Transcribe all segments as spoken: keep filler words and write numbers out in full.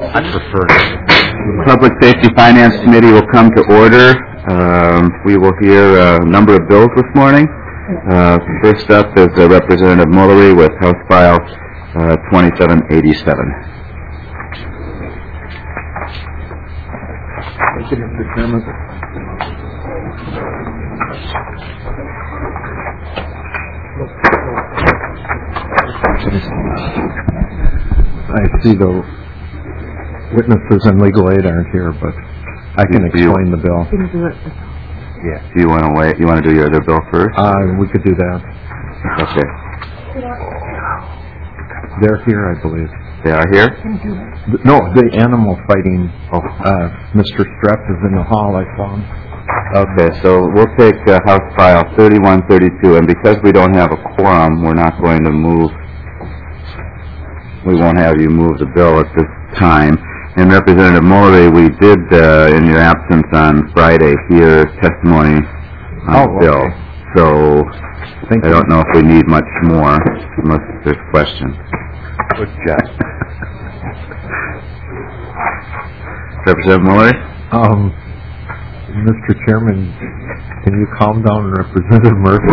I prefer it. Public Safety Finance Committee will come to order. Um, we will hear a number of bills this morning. Uh, first up is uh, Representative Mullery with House File uh, twenty-seven eighty-seven. Thank you, Mister Chairman. I see the witnesses and legal aid aren't here, but I can explain the bill. Yeah. Do you want to wait? You want to do your other bill first? Uh, we could do that. Okay. They're here, I believe. They are here? No, the animal fighting. Oh, uh, Mister Strepp is in the hall, I saw him. Okay, so we'll take uh, House File thirty-one thirty-two, and because we don't have a quorum, we're not going to move. We won't have you move the bill at this time. And Representative Mullery, we did, uh, in your absence on Friday, hear testimony on oh, the bill. Okay. So Thank I you. don't know if we need much more, unless there's questions. Good job. Representative Mullery? Um, Mister Chairman, can you calm down Representative Murphy?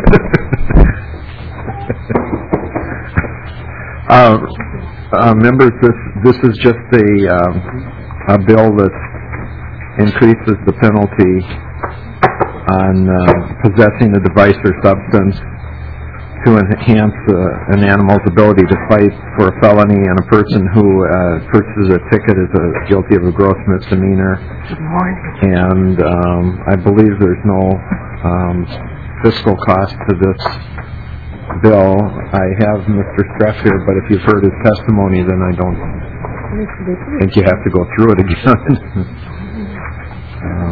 uh, uh, members, this this is just a, um, a bill that increases the penalty on uh, possessing a device or substance to enhance uh, an animal's ability to fight for a felony, and a person who uh, purchases a ticket is uh, guilty of a gross misdemeanor. And um, I believe there's no um, fiscal cost to this bill. I have Mister Streff here, but if you've heard his testimony, then I don't think you have to go through it again. um,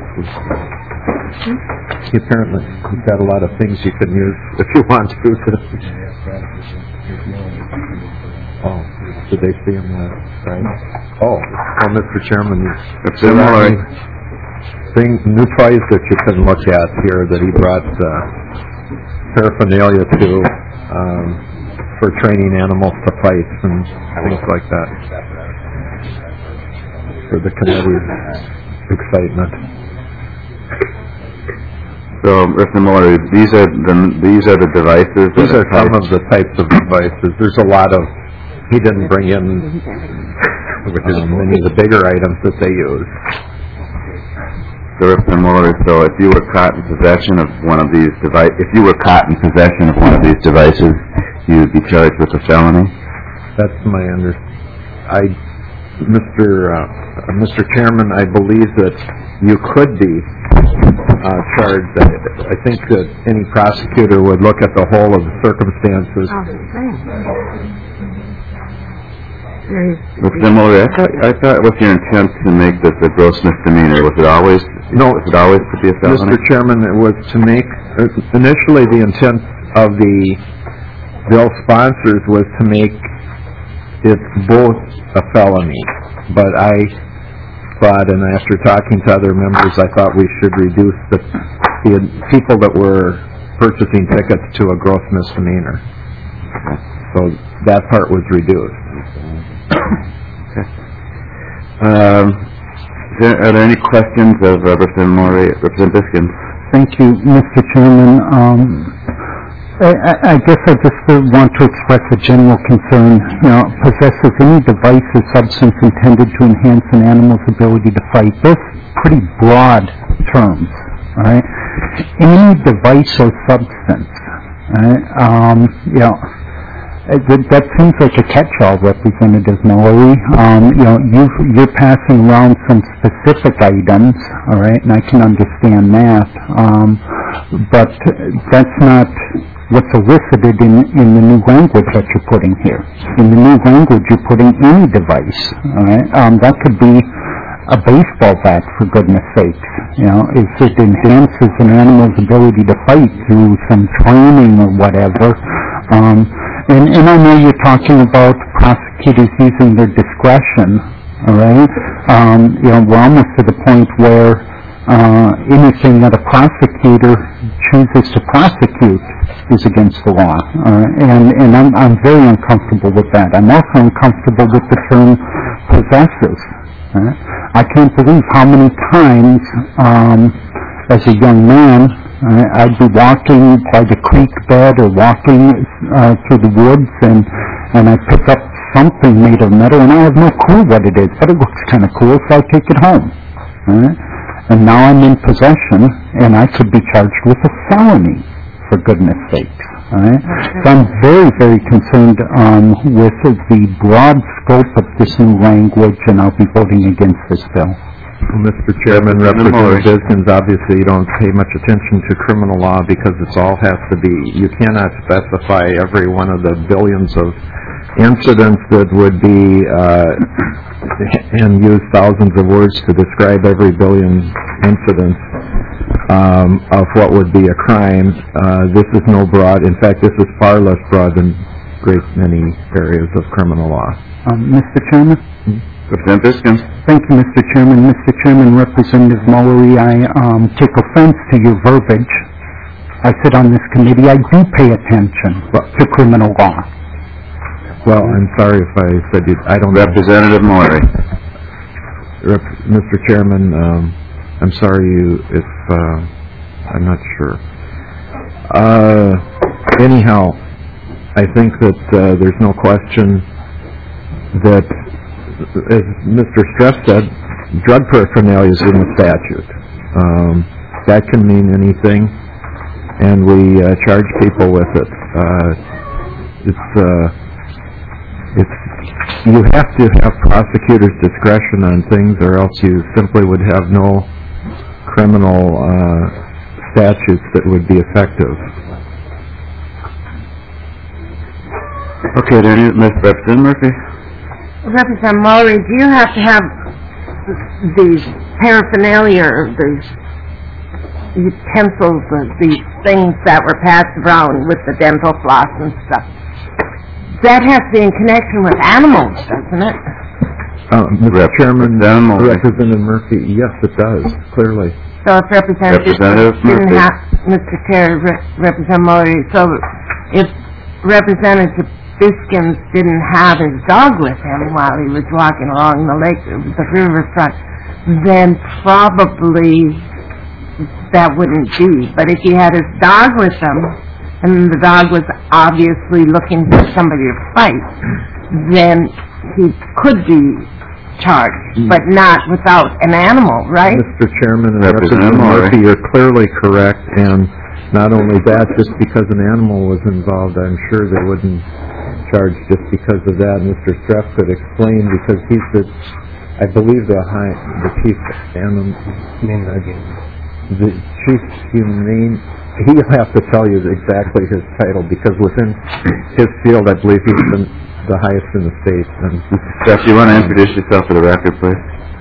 He apparently he's got a lot of things you can use if you want to. Oh, did they see him last Friday? Oh, oh, Mister Chairman, Mister Mullery. Thing, new toys that you can look at here that he brought uh, paraphernalia to um, for training animals to fight and things like that for the committee's excitement. So, Mister Mullery, these are the these are the devices. These that are some of the types of devices. There's a lot of. He didn't bring in um, many of the bigger items that they use. So, Mister Mullery, so if you were caught in possession of one of these device, if you were caught in possession of one of these devices, you would be charged with a felony. That's my under. I, Mister Uh, Mister Chairman, I believe that you could be uh, charged. I think that any prosecutor would look at the whole of the circumstances. Mister Mullery, I thought, I thought it was your intent to make this a gross misdemeanor. Was it always? No, was it always to be a felony? Mister Chairman, it was to make initially the intent of the bill sponsors was to make it both a felony, but I thought, and after talking to other members, I thought we should reduce the, the people that were purchasing tickets to a gross misdemeanor. So that part was reduced. Okay. Um, is there, are there any questions of uh, Representative Mullery, Representative Biskins? Thank you, Mister Chairman. Um, I, I guess I just want to express a general concern. You know, possesses any device or substance intended to enhance an animal's ability to fight. Those pretty broad terms. All right, any device or substance. All right, um, you know, that, that seems like a catch-all, Representative Mullery. Um, you know, you you're passing around some specific items. All right, and I can understand that. Um, but that's not what's elicited in, in the new language that you're putting here. In the new language, you're putting any device, all right? Um, that could be a baseball bat, for goodness sakes. You know, if it enhances an animal's ability to fight through some training or whatever. Um, and, and I know you're talking about prosecutors using their discretion, all right? Um, you know, we're almost to the point where uh, anything that a prosecutor chooses to prosecute is against the law. Uh, and and I'm, I'm very uncomfortable with that. I'm also uncomfortable with the term possesses. Uh, I can't believe how many times, um, as a young man, uh, I'd be walking by the creek bed or walking uh, through the woods, and, and I pick up something made of metal, and I have no clue what it is, but it looks kind of cool, so I take it home. Uh, and now I'm in possession, and I could be charged with a felony, for goodness sakes. Right? So I'm very, very concerned um, with the broad scope of this new language, and I'll be voting against this bill. Mister Chairman, Representative Biskins, obviously you don't pay much attention to criminal law because it all has to be, you cannot specify every one of the billions of incidents that would be, uh, and use thousands of words to describe every billion incidents. Um, of what would be a crime. Uh, this is no broad. In fact, this is far less broad than great many areas of criminal law. Um, Mister Chairman? Representative Biskins. Thank you, Mister Chairman. Mister Chairman, Representative Mullery, I um, take offense to your verbiage. I sit on this committee. I do pay attention to criminal law. Well, I'm sorry if I said you. I don't. Representative Mullery. Rep- Mister Chairman. Um, I'm sorry you, if, uh, I'm not sure. Uh, anyhow, I think that uh, there's no question that, as Mister Streff said, drug paraphernalia is in the statute. Um, that can mean anything, and we uh, charge people with it. Uh, it's, uh, it's, you have to have prosecutors' discretion on things, or else you simply would have no criminal uh, statutes that would be effective. Okay, then, Mister Representative Murphy. Representative Mullery, do you have to have these paraphernalia, these utensils, these things that were passed around with the dental floss and stuff? That has to be in connection with animals, doesn't it? Uh, Mister Rep- Chairman, Murphy. Representative Murphy, yes, it does, clearly. So if Representative, Representative didn't Murphy. have, Mister Chair, Re- Representative Mullery, so if Representative Biskins didn't have his dog with him while he was walking along the lake, the riverfront, then probably that wouldn't be. But if he had his dog with him, and the dog was obviously looking for somebody to fight, then he could be charged, mm. but not without an animal, right? Mister Chairman and Representative Representative Murphy, you're clearly correct, and not only that, just because an animal was involved, I'm sure they wouldn't charge just because of that. Mister Streff could explain, because he's the, I believe, the high, the chief animal, the chief humane. He'll have to tell you exactly his title, because within his field, I believe he's been the highest in the state. And Jeff, do you want to introduce yourself for the record, please?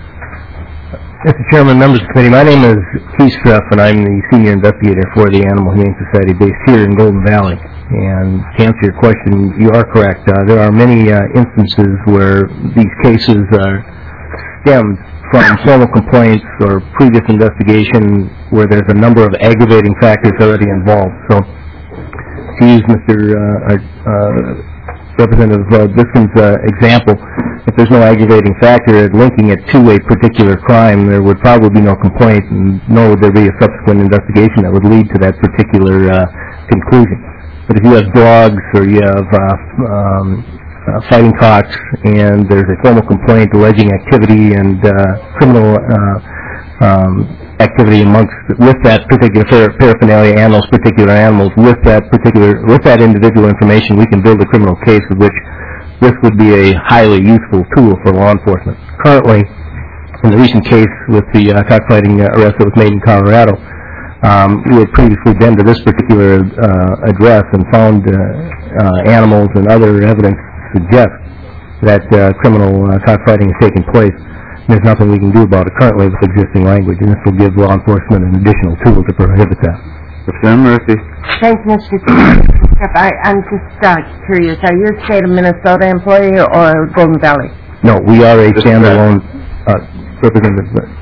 Mister Chairman, members of the committee, my name is Keith Streff, and I'm the senior investigator for the Animal Humane Society based here in Golden Valley. And to answer your question, you are correct. Uh, there are many uh, instances where these cases are stemmed from formal complaints or previous investigation where there's a number of aggravating factors already involved. So, to use Mister Uh, uh, Representative uh, Biskins' uh, example, if there's no aggravating factor linking it to a particular crime, there would probably be no complaint, and nor would there be a subsequent investigation that would lead to that particular uh, conclusion. But if you have dogs or you have uh, um, uh, fighting cocks, and there's a formal complaint alleging activity and uh, criminal uh, um, activity amongst with that particular paraphernalia and those particular animals, with that particular with that individual information, we can build a criminal case of which this would be a highly useful tool for law enforcement. Currently, in the recent case with the uh, cockfighting uh, arrest that was made in Colorado, um, we had previously been to this particular uh, address and found uh, uh, animals and other evidence suggest that uh, criminal uh, cockfighting has taken place. There's nothing we can do about it currently with existing language, and this will give law enforcement an additional tool to prohibit that. Representative Murphy. Thanks, Mister Chair. I, I'm just uh, curious. Are you a state of Minnesota employee or Golden Valley? No, we are a Just standalone uh, representative.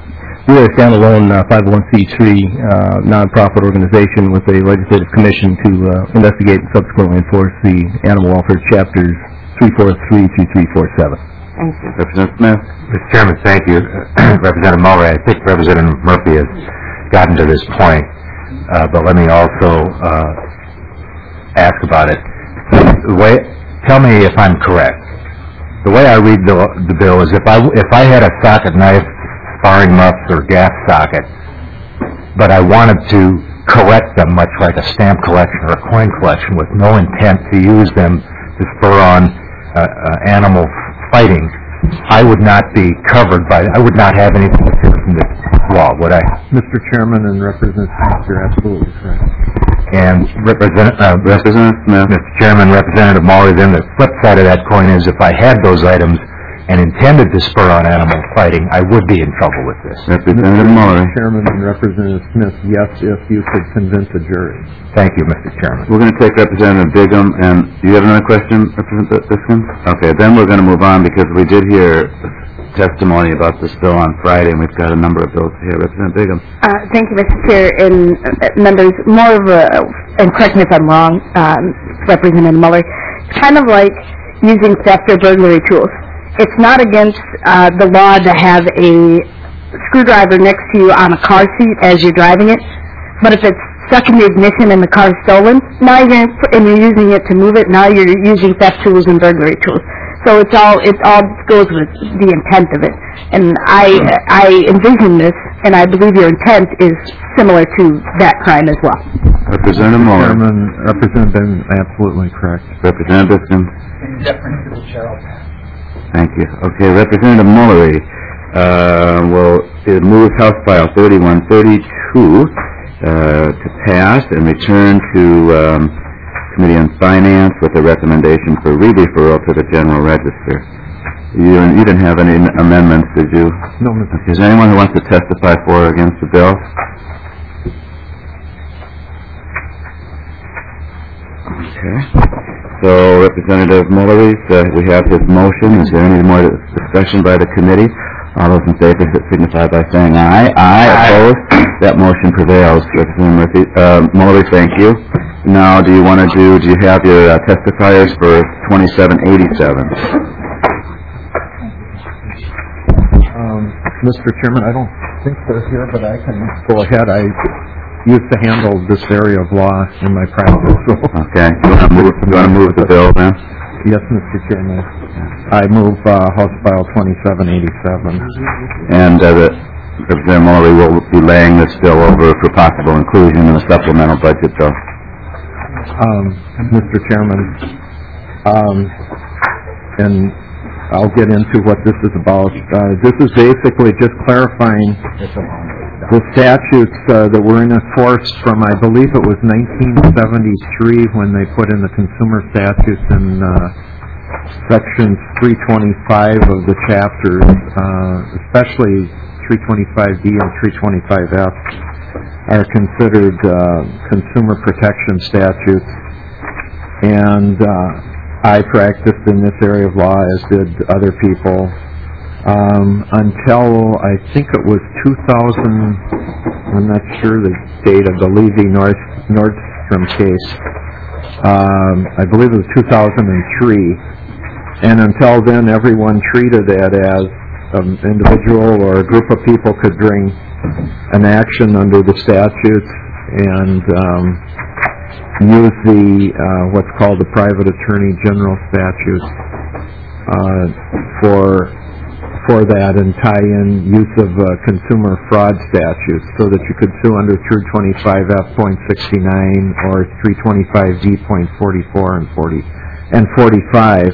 We are a standalone uh, five oh one c three uh, nonprofit organization with a legislative commission to uh, investigate and subsequently enforce the animal welfare chapters three forty-three through three forty-seven. Thank you. Representative Smith. Mister Chairman, thank you. Representative Mullery, I think Representative Murphy has gotten to this point, uh, but let me also uh, ask about it. The way, tell me if I'm correct. The way I read the, the bill is if I, if I had a socket knife, sparring muffs, or gas socket, but I wanted to collect them much like a stamp collection or a coin collection with no intent to use them to spur on uh, uh, animal fighting, I would not be covered by, I would not have anything to do from this law, would I? Mister Chairman and Representative Smith, you're absolutely correct. And Represent, uh, Representative Smith. Mister Chairman, Representative Mullery, then the flip side of that coin is if I had those items and intended to spur on animal fighting, I would be in trouble with this. Representative Mullery. Mister Chairman and Representative Smith, yes, if you could convince a jury. Thank you, Mister Chairman. We're going to take Representative Bigham, and do you have another question, Representative Bigham? Okay, then we're going to move on because we did hear testimony about this bill on Friday, and we've got a number of bills here. Representative Bigham. Uh, thank you, Mister Chair, and uh, members. More of a, and correct me if I'm wrong, um, Representative Muller, kind of like using theft or burglary tools. It's not against uh, the law to have a screwdriver next to you on a car seat as you're driving it, but if it's stuck in the ignition and the car's stolen, now you're and you're using it to move it. Now you're using theft tools and burglary tools. So it's all it all goes with the intent of it. And I I envision this, and I believe your intent is similar to that crime as well. Representative Muller. Chairman, Representative Bigham, absolutely correct. Representative Bigham. Thank you. Okay, Representative Mullery uh, will uh, move House File thirty-one thirty-two uh, to pass and return to um, Committee on Finance with a recommendation for re-referral to the General Register. You, you didn't have any amendments, did you? No, Mister Okay. Is there anyone who wants to testify for or against the bill? Okay. So, Representative Mullery, uh, we have his motion. Is there any more discussion by the committee? All those in favor signify by saying aye. Aye. Aye. Opposed? That motion prevails. Representative Murphy, uh, Mullery, thank you. Now, do you want to do, do you have your uh, testifiers for twenty-seven eighty-seven? Um, Mister Chairman, I don't think they're here, but I can go ahead. I used to handle this area of law in my practice. So. Okay. You want to move, you want to move the bill then? Yes, Mister Chairman. I move uh, House File twenty-seven eighty-seven. And uh, the, Representative Mullery will be laying this bill over for possible inclusion in the supplemental budget bill. Um, Mister Chairman, um, and I'll get into what this is about. Uh, this is basically just clarifying the statutes uh, that were in force from, I believe it was nineteen seventy-three when they put in the consumer statutes in uh, sections three twenty-five of the chapters, uh, especially three twenty-five D and three twenty-five F are considered uh, consumer protection statutes. And uh, I practiced in this area of law, as did other people, um, until I think it was two thousand, I'm not sure the date of the Levy North, Nordstrom case. Um, I believe it was two thousand three. And until then, everyone treated that as an individual or a group of people could bring an action under the statutes and um, use the uh, what's called the private attorney general statute uh, for for that, and tie in use of uh, consumer fraud statutes so that you could sue under three twenty-five F point sixty-nine or three twenty-five D point forty-four and forty and forty-five.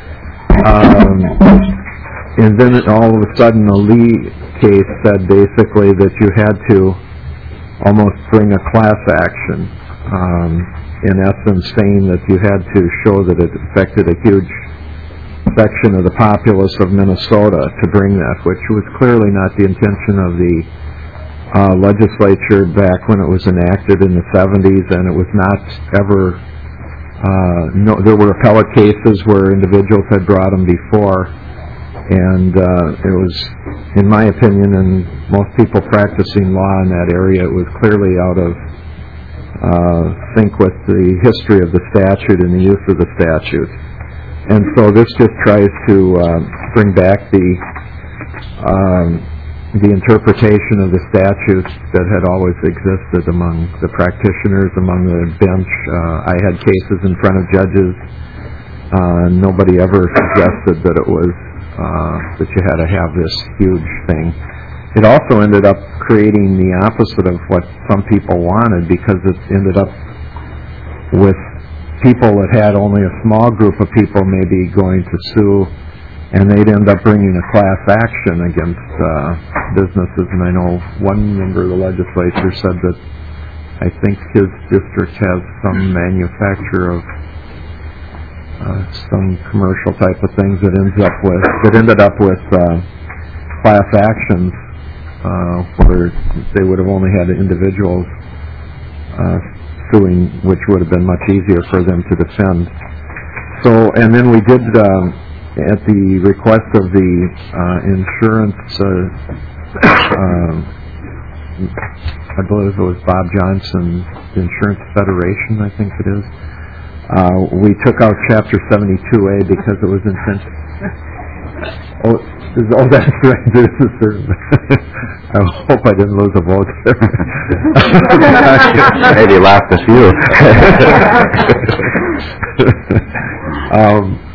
Um, and then all of a sudden the Lee case said basically that you had to almost bring a class action, um, in essence saying that you had to show that it affected a huge section of the populace of Minnesota to bring that, which was clearly not the intention of the uh, legislature back when it was enacted in the seventies, and it was not ever, uh, no, there were appellate cases where individuals had brought them before, and uh, it was in my opinion, and most people practicing law in that area, it was clearly out of uh, sync with the history of the statute and the use of the statute. And so this just tries to uh, bring back the um, the interpretation of the statute that had always existed among the practitioners, among the bench. Uh, I had cases in front of judges. Uh, nobody ever suggested that it was uh, that you had to have this huge thing. It also ended up creating the opposite of what some people wanted, because it ended up with people that had only a small group of people maybe going to sue, and they'd end up bringing a class action against uh, businesses. And I know one member of the legislature said that I think his district has some manufacturer of uh, some commercial type of things that ends up with that ended up with uh, class actions uh, where they would have only had individuals uh, suing, which would have been much easier for them to defend. So, and then we did, um, at the request of the uh, insurance, uh, uh, I believe it was Bob Johnson, the Insurance Federation, I think it is. Uh, we took out Chapter seventy-two A because it was intentional. Oh, oh, that's right. This is certain. I hope I didn't lose a vote there. Maybe lost a few. um,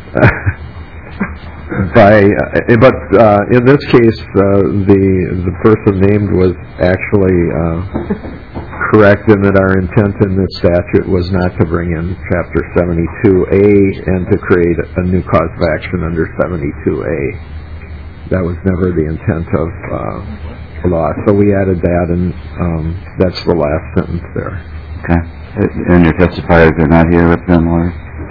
by, uh, but uh, in this case, uh, the the person named was actually uh, correct in that our intent in this statute was not to bring in Chapter seventy-two A and to create a new cause of action under seventy-two A. That was never the intent of uh, the law. So we added that, and um, that's the last sentence there. Okay. And your testifiers are not here, Representative Moore?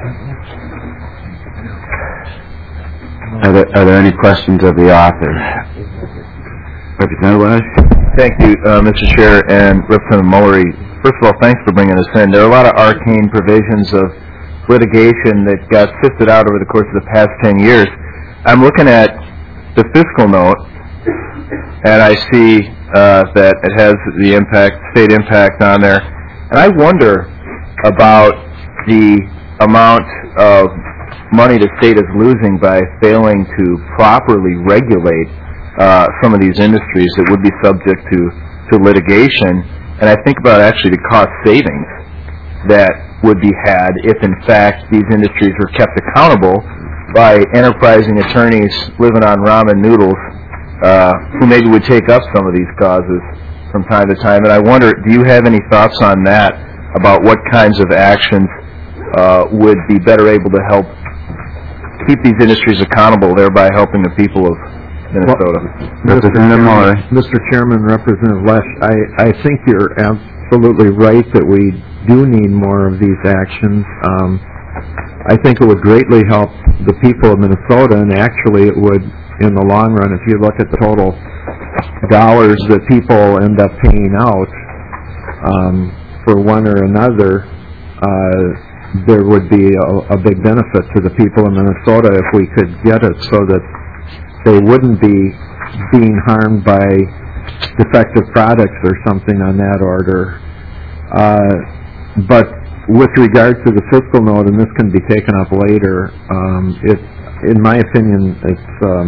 Are there, are there any questions of the author? Representative Welsh? Thank you, uh, Mister Chair and Representative Mullery. First of all, thanks for bringing this in. There are a lot of arcane provisions of litigation that got sifted out over the course of the past ten years. I'm looking at the fiscal note, and I see uh, that it has the impact, state impact on there. And I wonder about the amount of money the state is losing by failing to properly regulate uh, some of these industries that would be subject to, to litigation. And I think about actually the cost savings that would be had if, in fact, these industries were kept accountable by enterprising attorneys living on ramen noodles uh, who maybe would take up some of these causes from time to time. And I wonder, do you have any thoughts on that, about what kinds of actions uh, would be better able to help keep these industries accountable, thereby helping the people of Minnesota? Well, Representative Moore. Mister Chairman, Representative Lesh, I, I think you're absolutely right that we do need more of these actions. Um, I think it would greatly help the people of Minnesota, and actually it would, in the long run, if you look at the total dollars that people end up paying out um, for one or another, uh, there would be a, a big benefit to the people of Minnesota if we could get it so that they wouldn't be being harmed by defective products or something on that order. Uh, but with regard to the fiscal note, and this can be taken up later, um, it, in my opinion, it's, um,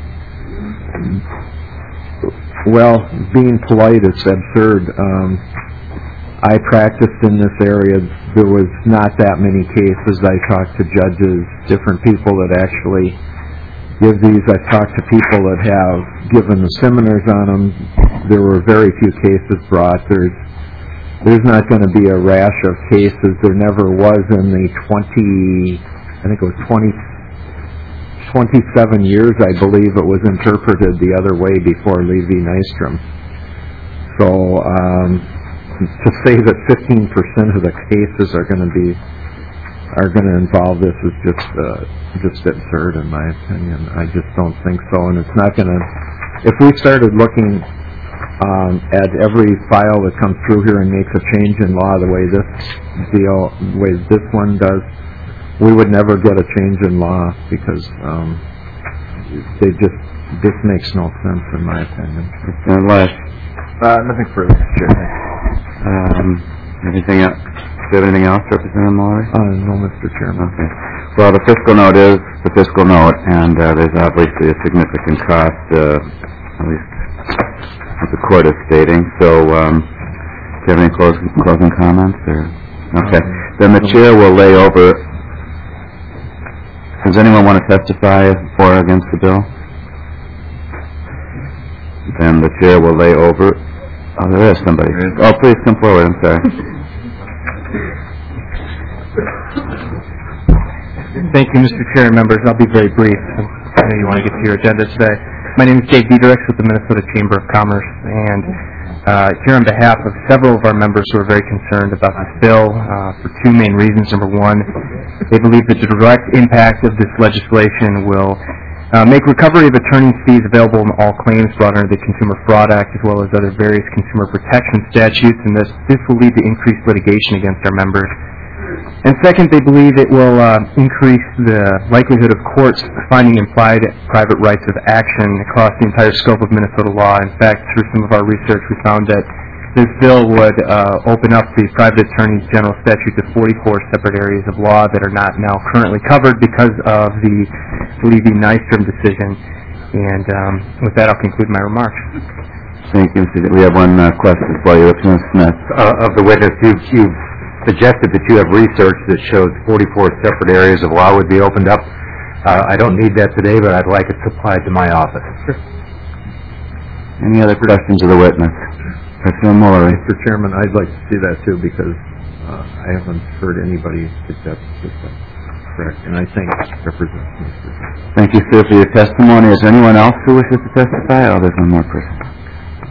well, being polite, it's absurd. Um, I practiced in this area. There was not that many cases. I talked to judges, different people that actually give these. I've talked to people that have given the seminars on them. There were very few cases brought. There's There's not going to be a rash of cases. There never was in the twenty, I think it was twenty, twenty-seven years, I believe it was interpreted the other way before Levi Nystrom. So um, to say that fifteen percent of the cases are going to be are going to involve this is just uh, just absurd, in my opinion. I just don't think so, and it's not going to. If we started looking Um, at every file that comes through here and makes a change in law the way this deal, the way this one does, we would never get a change in law because um, they just this makes no sense in my opinion. Unless, Uh, nothing further, Mister Chair. Thanks. um, anything else? Do you have anything else, Representative Mullery? Uh, no, Mister Chairman. Okay. Well, the fiscal note is the fiscal note, and uh, there's obviously a significant cost, uh, at least what the court is stating. So, um, do you have any closing, closing comments? Or? Okay. Then the chair will lay over. Does anyone want to testify for or against the bill? Then the chair will lay over. Oh, there is somebody. Oh, please come forward. I'm sorry. Thank you, Mister Chair and members. I'll be very brief. I know you want to get to your agenda today. My name is Jake Diederich with the Minnesota Chamber of Commerce, and uh, here on behalf of several of our members who are very concerned about this bill uh, for two main reasons. Number one, they believe that the direct impact of this legislation will uh, make recovery of attorney's fees available in all claims brought under the Consumer Fraud Act as well as other various consumer protection statutes, and this, this will lead to increased litigation against our members. And second, they believe it will uh, increase the likelihood of courts finding implied private rights of action across the entire scope of Minnesota law. In fact, through some of our research, we found that this bill would uh, open up the private attorney general statute to forty-four separate areas of law that are not now currently covered because of the Levy-Nystrom decision. And um, with that, I'll conclude my remarks. Thank you. We have one uh, question for you, Representative Smith. Uh, of the witness, you, you've suggested that you have research that shows forty-four separate areas of law would be opened up. Uh, I don't need that today, but I'd like it supplied to my office. Any other questions of the witness? Representative Mullery. Mister Chairman, I'd like to see that too because uh, I haven't heard anybody suggest that that's correct, and I thank Representative Smith. Thank you, sir, for your testimony. Is there anyone else who wishes to testify? Oh, there's one more person.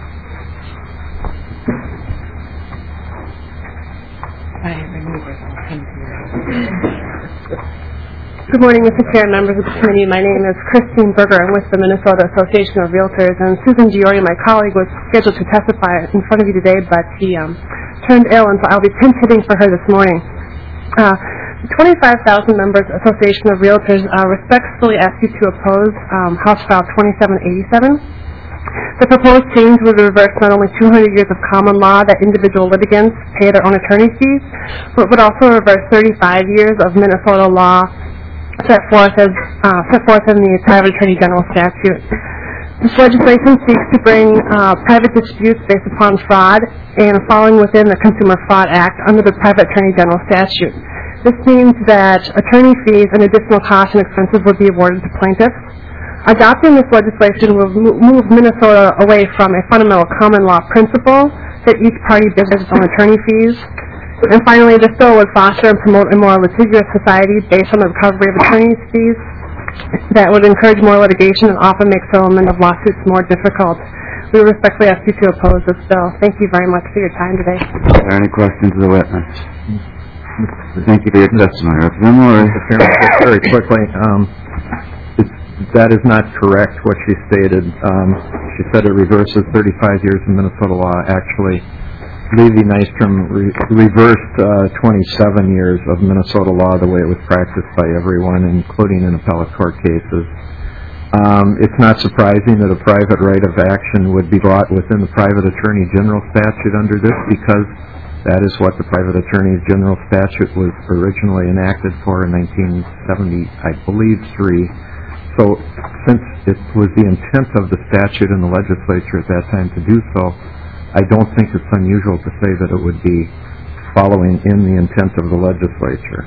Good morning, Mister Chair and members of the committee. My name is Christine Berger. I'm with the Minnesota Association of Realtors, and Susan Giori, my colleague, was scheduled to testify in front of you today, but she um, turned ill, and so I'll be pinch-hitting for her this morning. Uh, the twenty-five thousand members Association of Realtors uh, respectfully ask you to oppose um, House File twenty-seven eighty-seven. The proposed change would reverse not only two hundred years of common law that individual litigants pay their own attorney fees, but would also reverse thirty-five years of Minnesota law set forth as uh, set forth in the Private Attorney General statute. This legislation seeks to bring uh, private disputes based upon fraud and falling within the Consumer Fraud Act under the Private Attorney General statute. This means that attorney fees and additional costs and expenses would be awarded to plaintiffs. Adopting this legislation will move Minnesota away from a fundamental common law principle that each party bears its own attorney fees. And finally, this bill would foster and promote a more litigious society based on the recovery of attorney's fees that would encourage more litigation and often make settlement of lawsuits more difficult. We respectfully ask you to oppose this bill. Thank you very much for your time today. Are there any questions of the witness? Thank you for your testimony. Representative Mullery. Mister Chairman, just very quickly, um, it's, that is not correct, what she stated. Um, she said it reverses thirty-five years of Minnesota law. Actually, Levy-Nystrom re- reversed uh, twenty-seven years of Minnesota law the way it was practiced by everyone, including in appellate court cases. Um, it's not surprising that a private right of action would be brought within the Private Attorney General statute under this, because that is what the Private Attorney General statute was originally enacted for in nineteen seventy, I believe, three. So since it was the intent of the statute in the legislature at that time to do so, I don't think it's unusual to say that it would be following in the intent of the legislature.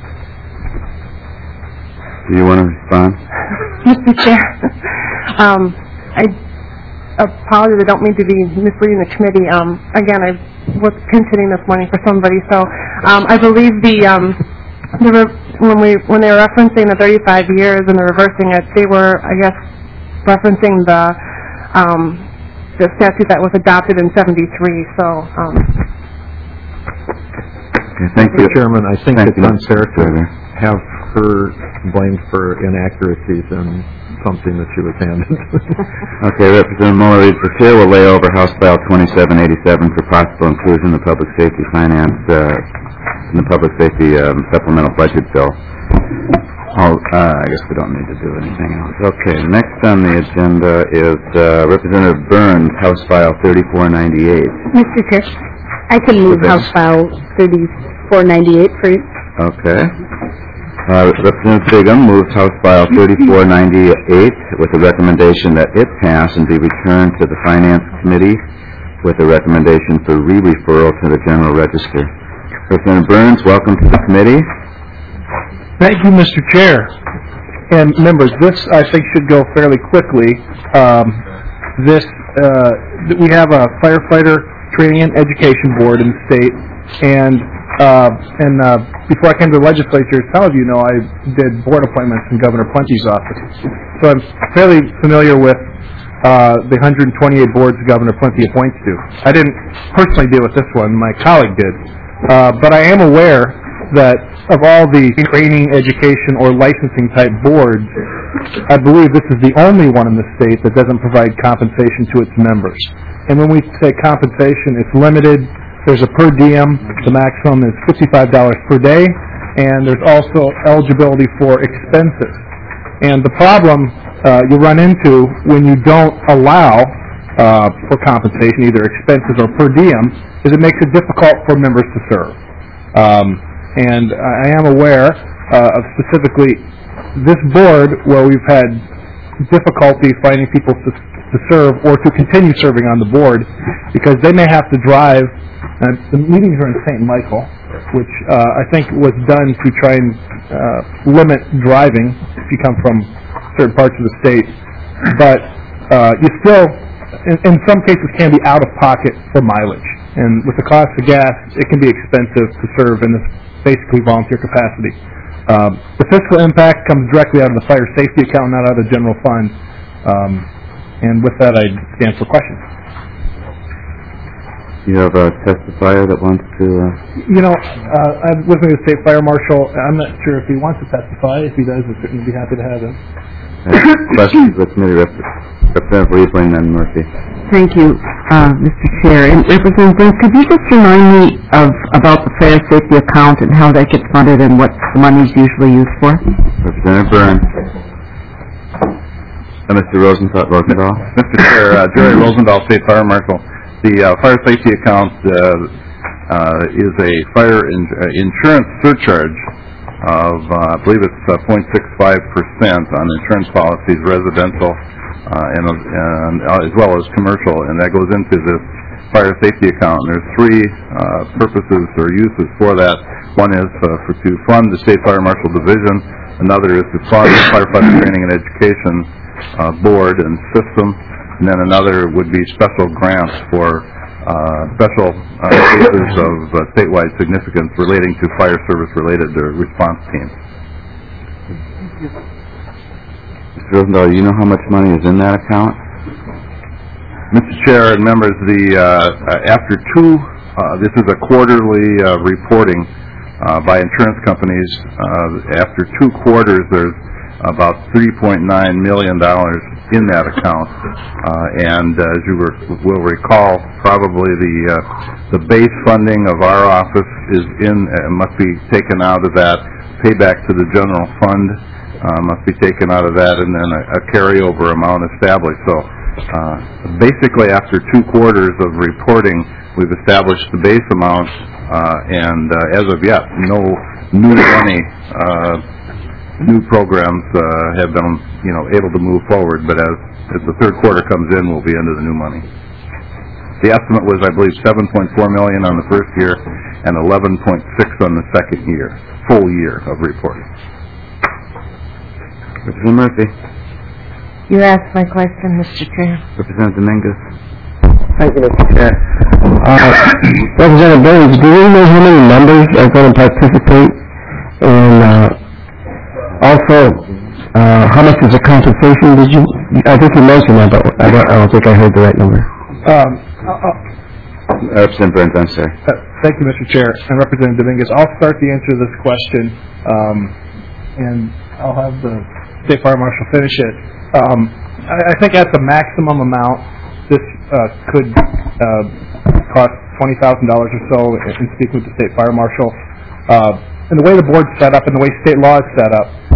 Do you want to respond? Mister Chair, um, I apologize. I don't mean to be misleading the committee. Um, again, I was pinch-hitting this morning for somebody, so um, I believe the um, the re- when we when they were referencing the thirty-five years and the reversing it, they were, I guess, referencing the um, the statute that was adopted in seventy-three. So, um, okay, thank you, Mister Chairman. I think thank it's you. unfair to have her blamed for inaccuracies in something that she was handed. Okay, Representative Mullery, the chair will lay over House File twenty-seven eighty-seven for possible inclusion in the Public Safety Finance, uh, in the Public Safety um, Supplemental Budget Bill. Oh, uh, I guess we don't need to do anything else. Okay, next on the agenda is uh, Representative Burns, House File thirty-four ninety-eight. Mister Chair, I can move Okay. House File thirty-four ninety-eight for you. Okay. Uh, Representative Bingham moves House File thirty-four ninety-eight with the recommendation that it pass and be returned to the Finance Committee with a recommendation for re-referral to the General Register. Representative Burns, welcome to the committee. Thank you, Mister Chair. And members, this, I think, should go fairly quickly. Um, this, uh, th- we have a firefighter training and education board in the state, and uh, and uh, before I came to the legislature, some of you know I did board appointments in Governor Plenty's office. So I'm fairly familiar with uh, the one hundred twenty-eight boards Governor Plenty appoints to. I didn't personally deal with this one, my colleague did. Uh, but I am aware that of all the training, education, or licensing type boards, I believe this is the only one in the state that doesn't provide compensation to its members. And when we say compensation, it's limited. There's a per diem. The maximum is fifty-five dollars per day. And there's also eligibility for expenses. And the problem uh, you run into when you don't allow uh, for compensation, either expenses or per diem, is it makes it difficult for members to serve. Um, and I am aware uh, of specifically this board where we've had difficulty finding people to, to serve or to continue serving on the board because they may have to drive. Uh, the meetings are in Saint Michael, which uh, I think was done to try and uh, limit driving if you come from certain parts of the state. But uh, you still, in, in some cases, can be out of pocket for mileage. And with the cost of gas, it can be expensive to serve in this basically volunteer capacity. Um, the fiscal impact comes directly out of the fire safety account, not out of the general fund. Um, and with that, I stand for questions. You have a testifier that wants to... Uh... You know, uh, I'm with me the State Fire Marshal. I'm not sure if he wants to testify. If he does, I'd certainly be happy to have him. Questions with committee rep- Representative Riebling and Murphy. Thank you, uh, Mister Chair. And Representative Burns, could you just remind me of about the fire safety account and how that gets funded and what the money is usually used for? Representative Burns. And Mister Rosenthal. Rosenthal. Mister Chair, uh, Jerry Rosenthal, State Fire Marshal. The uh, fire safety account uh, uh, is a fire in, uh, insurance surcharge of, uh, I believe it's uh, zero point six five percent on insurance policies, residential, uh, and, and uh, as well as commercial, and that goes into this fire safety account. And there's three uh, purposes or uses for that. One is uh, for to fund the State Fire Marshal Division. Another is to fund the Firefighter Training and Education uh, Board and System. And then another would be special grants for uh, special uh, cases of uh, statewide significance relating to fire service-related uh, response teams. Mister Rosenthal, do you know how much money is in that account? Mister Chair and members, the uh, after two, uh, this is a quarterly uh, reporting uh, by insurance companies. Uh, after two quarters, there's about three point nine million dollars in that account, uh, and uh, as you re- will recall, probably the uh, the base funding of our office is in uh, must be taken out of that. Payback to the general fund uh, must be taken out of that, and then a, a carryover amount established. So, uh, basically, after two quarters of reporting, we've established the base amount, uh, and uh, as of yet, no new money. Uh, New programs uh, have been, you know, able to move forward, but as, as the third quarter comes in, we'll be into the new money. The estimate was, I believe, seven point four million dollars on the first year and eleven point six on the second year, full year of reporting. Representative Murphy. You asked my question, Mister Chair. Representative Dominguez. Thank you, Mister Chair. Uh, Representative Burns, do you know how many members are going to participate in? Uh, Also, uh, how much is the compensation? Did you? I think you mentioned that, but I don't, I don't think I heard the right number. Um, uh, uh, Representative Burns, I'm sorry. Uh, thank you, Mister Chair. And Representative Dominguez, I'll start the answer to this question, um, and I'll have the State Fire Marshal finish it. Um, I, I think at the maximum amount, this uh, could uh, cost twenty thousand dollars or so in speaking with the State Fire Marshal. Uh, and the way the board's set up and the way state law is set up,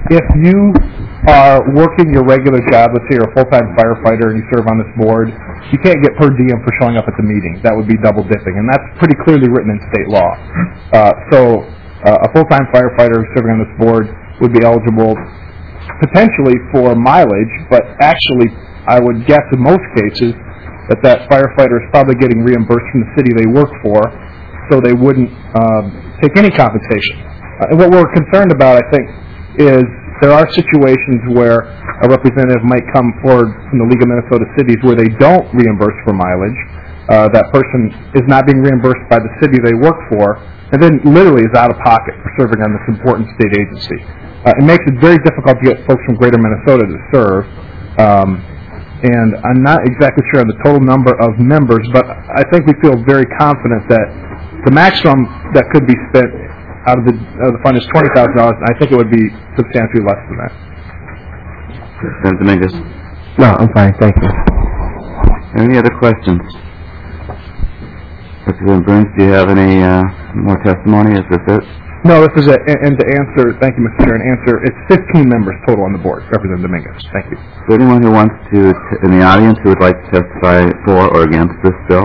if you are working your regular job, let's say you're a full-time firefighter and you serve on this board, you can't get per diem for showing up at the meeting. That would be double dipping, and that's pretty clearly written in state law. Uh, so uh, a full-time firefighter serving on this board would be eligible potentially for mileage, but actually I would guess in most cases that that firefighter is probably getting reimbursed from the city they work for, so they wouldn't um, take any compensation. Uh, and what we're concerned about, I think, is there are situations where a representative might come forward from the League of Minnesota Cities where they don't reimburse for mileage. Uh, that person is not being reimbursed by the city they work for, and then literally is out of pocket for serving on this important state agency. Uh, it makes it very difficult to get folks from greater Minnesota to serve. Um, and I'm not exactly sure on the total number of members, but I think we feel very confident that the maximum that could be spent out of the, out of the fund is twenty thousand dollars, and I think it would be substantially less than that. Senator Dominguez? No, I'm fine, thank you. Any other questions? Representative Burns, do you have any uh, more testimony? Is this it? No, this is it. And, and to answer, thank you, Mister Chair, and answer, it's fifteen members total on the board. Representative Dominguez, thank you. Is there anyone who wants to, t- in the audience, who would like to testify for or against this bill?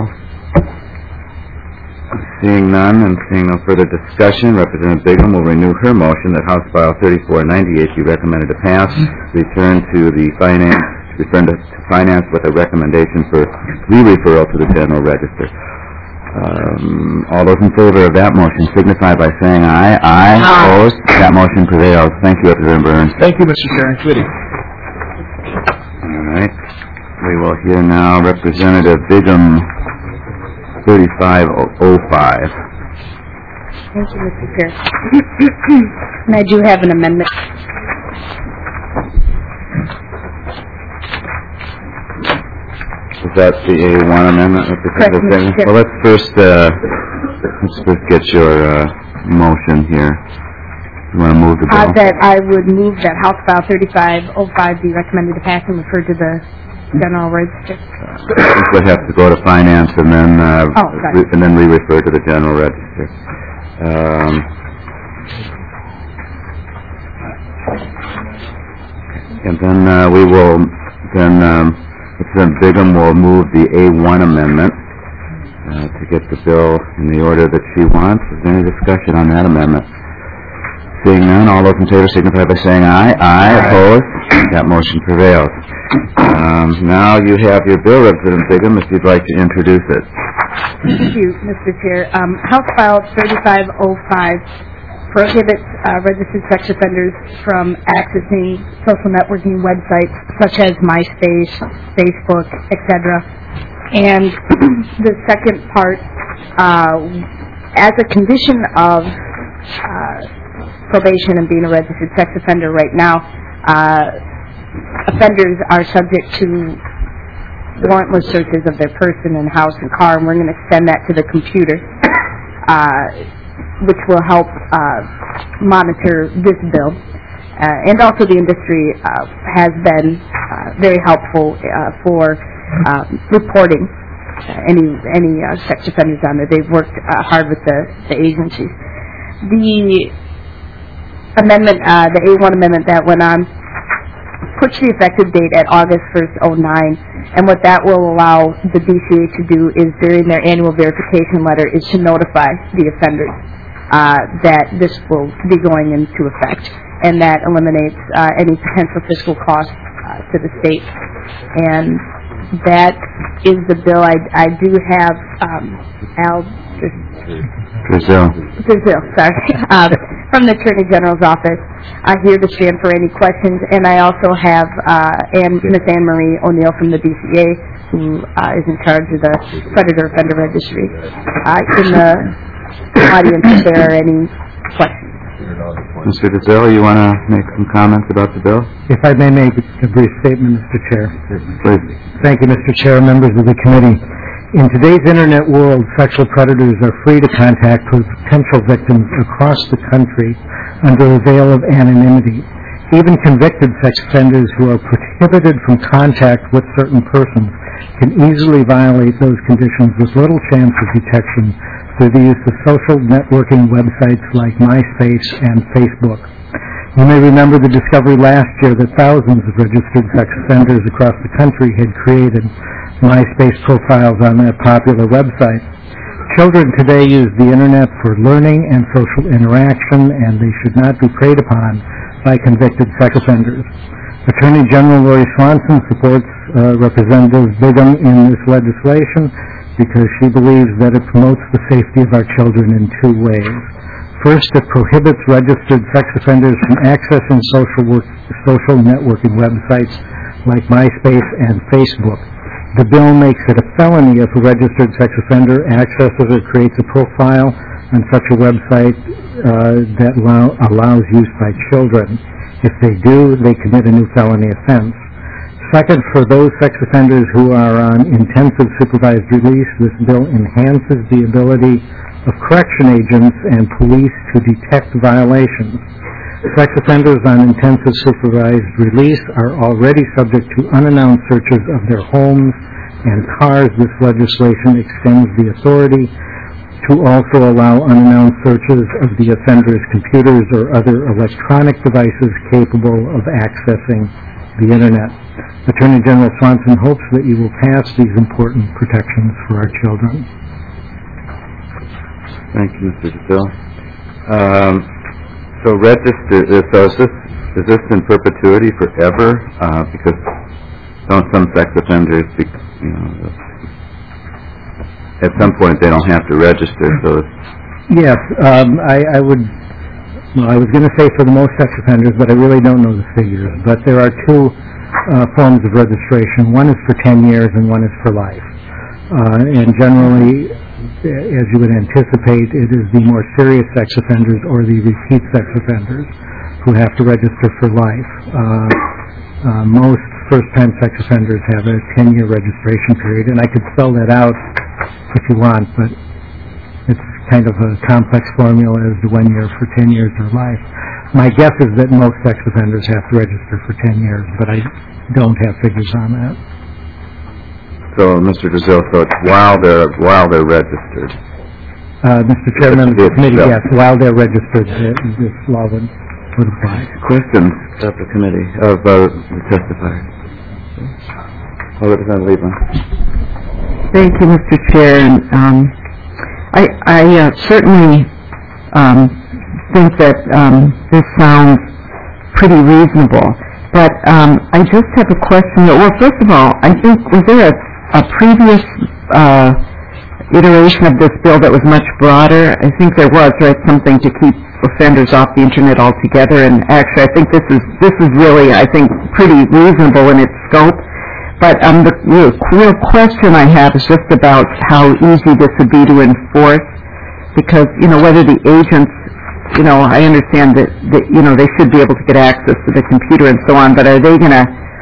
Seeing none and seeing no further discussion, Representative Bigham will renew her motion that House File thirty-four ninety-eight be recommended to pass, return to the finance, return to finance with a recommendation for re-referral to the General Register. Um, all those in favor of that motion signify by saying aye. Aye. Aye. Opposed? That motion prevails. Thank you, Representative Burns. Thank you, Mister Chair and Committee. All right. We will hear now Representative Bigham, thirty-five oh five. Thank you, Mister Chair. And I do have an amendment. Is that the A one amendment, Representative Correct, Mister Chair. Well, let's first, uh, let's first get your uh, motion here. You want to move the Uh, bill? that I would move that House File thirty-five oh five be recommended to pass and referred to the General Register. This would have to go to finance and then, uh, Oh, sorry. re- and then re-refer to the General Register. Um, and then uh, we will, then um, Representative Bigham will move the A one amendment uh, to get the bill in the order that she wants. Is there any discussion on that amendment? Seeing none, all those in favor signify by saying aye. Aye. Opposed? That motion prevails. Um, now you have your bill, Representative Bigham, if you'd like to introduce it. Thank you, Mister Chair. Um, House File thirty-five oh five prohibits uh, registered sex offenders from accessing social networking websites such as MySpace, Facebook, et cetera. And the second part, uh, as a condition of uh, probation and being a registered sex offender right now, uh, offenders are subject to warrantless searches of their person and house and car, and we're going to extend that to the computer, uh, which will help uh, monitor this bill. Uh, and also the industry uh, has been uh, very helpful uh, for uh, reporting uh, any any uh, sex offenders on there. They've worked uh, hard with the, the agencies. The amendment, uh, the A one amendment that went on, puts the effective date at August first, oh nine, and what that will allow the D C A to do is during their annual verification letter is to notify the offenders uh, that this will be going into effect, and that eliminates uh, any potential fiscal costs uh, to the state. And that is the bill. I, I do have um, Al Brazil. Brazil, sorry, uh, from the Attorney General's office, uh, here to stand for any questions. And I also have uh, Ann, Miss Anne Marie O'Neill from the D C A, who uh, is in charge of the Predator Offender Registry. Uh, in the audience, if there are any questions. Mister Brazil, you want to make some comments about the bill? If I may make a brief statement, Mister Chair. Please. Thank you, Mister Chair, members of the committee. In today's Internet world, sexual predators are free to contact potential victims across the country under a veil of anonymity. Even convicted sex offenders who are prohibited from contact with certain persons can easily violate those conditions with little chance of detection through the use of social networking websites like MySpace and Facebook. You may remember the discovery last year that thousands of registered sex offenders across the country had created MySpace profiles on that popular website. Children today use the Internet for learning and social interaction, and they should not be preyed upon by convicted sex offenders. Attorney General Lori Swanson supports uh, Representative Bigham in this legislation because she believes that it promotes the safety of our children in two ways. First, it prohibits registered sex offenders from accessing social, work, social networking websites like MySpace and Facebook. The bill makes it a felony if a registered sex offender accesses or creates a profile on such a website uh, that allow, allows use by children. If they do, they commit a new felony offense. Second, for those sex offenders who are on intensive supervised release, this bill enhances the ability of correction agents and police to detect violations. Sex offenders on intensive supervised release are already subject to unannounced searches of their homes and cars. This legislation extends the authority to also allow unannounced searches of the offender's computers or other electronic devices capable of accessing the Internet. Attorney General Swanson hopes that you will pass these important protections for our children. Thank you, Mister DeVille. Um, so register, so is this, is this in perpetuity forever? Uh, because don't some sex offenders, be, you know, at some point they don't have to register, so it's... Yes, um, I, I would, well, I was going to say for the most sex offenders, but I really don't know the figures. But there are two uh, forms of registration. One is for ten years and one is for life. Uh, and generally, as you would anticipate, it is the more serious sex offenders or the repeat sex offenders who have to register for life. Uh, uh, most first-time sex offenders have a ten-year registration period, and I could spell that out if you want, but it's kind of a complex formula as to when you're for ten years or life. My guess is that most sex offenders have to register for ten years, but I don't have figures on that. So, Mister DeZille, so it's while they're while they're registered. Uh, Mister Chairman of the committee, yes, while they're registered, uh, this law would, would apply. Questions of the committee of uh, the testifiers? Oh, Representative Lieberman. Thank you, Mister Chair. And, um, I, I uh, certainly um, think that um, this sounds pretty reasonable. But um, I just have a question. Well, first of all, I think was there a a previous uh, iteration of this bill that was much broader? I think there was, right, something to keep offenders off the Internet altogether, and actually I think this is this is really, I think, pretty reasonable in its scope. But um, the real, real question I have is just about how easy this would be to enforce, because, you know, whether the agents, you know, I understand that, that, you know, they should be able to get access to the computer and so on, but are they going to,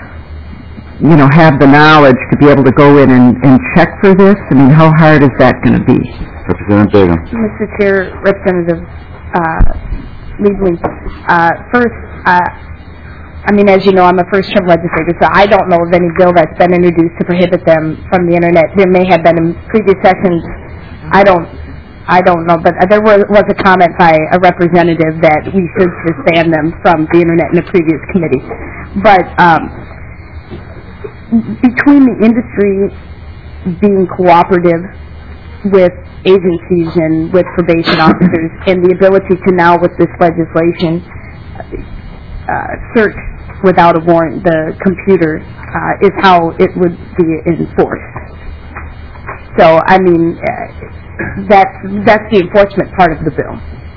you know, have the knowledge to be able to go in and, and check for this? I mean, how hard is that going to be? Representative Bigham. Mister Chair, Representative uh, Lieberman, uh, first, uh, I mean, as you know, I'm a first-term legislator, so I don't know of any bill that's been introduced to prohibit them from the Internet. There may have been in previous sessions. I don't, I don't know, but there was, was a comment by a representative that we should suspend them from the Internet in a previous committee. But um, between the industry being cooperative with agencies and with probation officers and the ability to now with this legislation uh, search without a warrant the computer uh, is how it would be enforced. So, I mean, uh, that's, that's the enforcement part of the bill.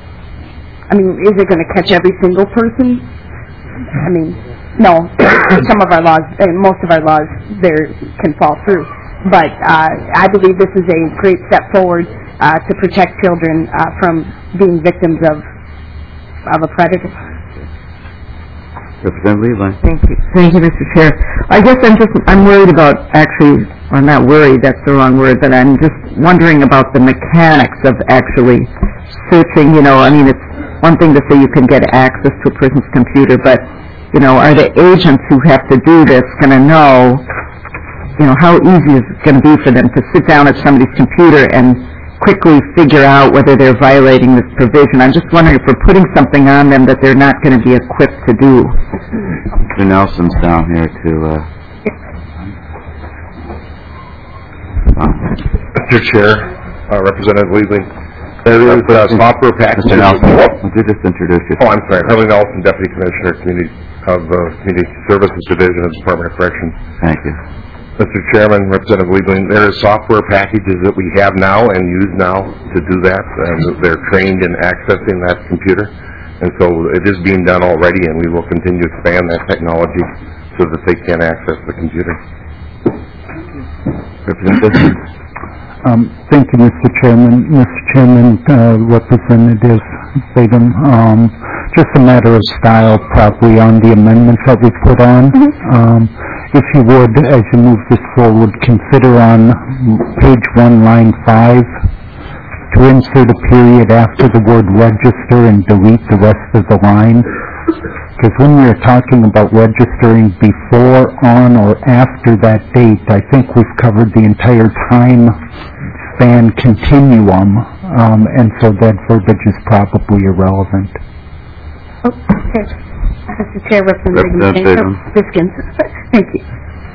I mean, is it going to catch every single person? I mean, no, some of our laws, uh, most of our laws, there can fall through. But uh, I believe this is a great step forward uh, to protect children uh, from being victims of of a predator. Representative Levi. Thank you. Thank you, Mister Chair. I guess I'm just, I'm worried about, actually, or not worried, that's the wrong word, but I'm just wondering about the mechanics of actually searching. You know, I mean, it's one thing to say you can get access to a person's computer, but you know, are the agents who have to do this going to know, you know, how easy is it going to be for them to sit down at somebody's computer and, quickly figure out whether they're violating this provision. I'm just wondering if we're putting something on them that they're not going to be equipped to do. Mister Nelson's down here to, uh... Mister Chair, uh, Representative Leadling, there is uh, software packages... Mister Nelson, would you just introduce yourself? Oh, I'm sorry. Harley Nelson, Deputy Commissioner Community of the uh, Community Services Division of the Department of Corrections. Thank you. Mister Chairman, Representative Leadling, there are software packages that we have now and use now to do that, and they're trained in accessing that computer. And so it is being done already, and we will continue to expand that technology so that they can access the computer. Representative? Um, thank you, Mister Chairman. Mister Chairman, uh, Representative Begum, um, just a matter of style probably on the amendments that we put on. Um, if you would, as you move this forward, consider on page one, line five, to insert a period after the word register and delete the rest of the line. Because when we're talking about registering before, on, or after that date, I think we've covered the entire time span continuum, um, and so that verbiage is probably irrelevant. Oh, okay. Mister Chair, Representative Representative Biskins. Thank you.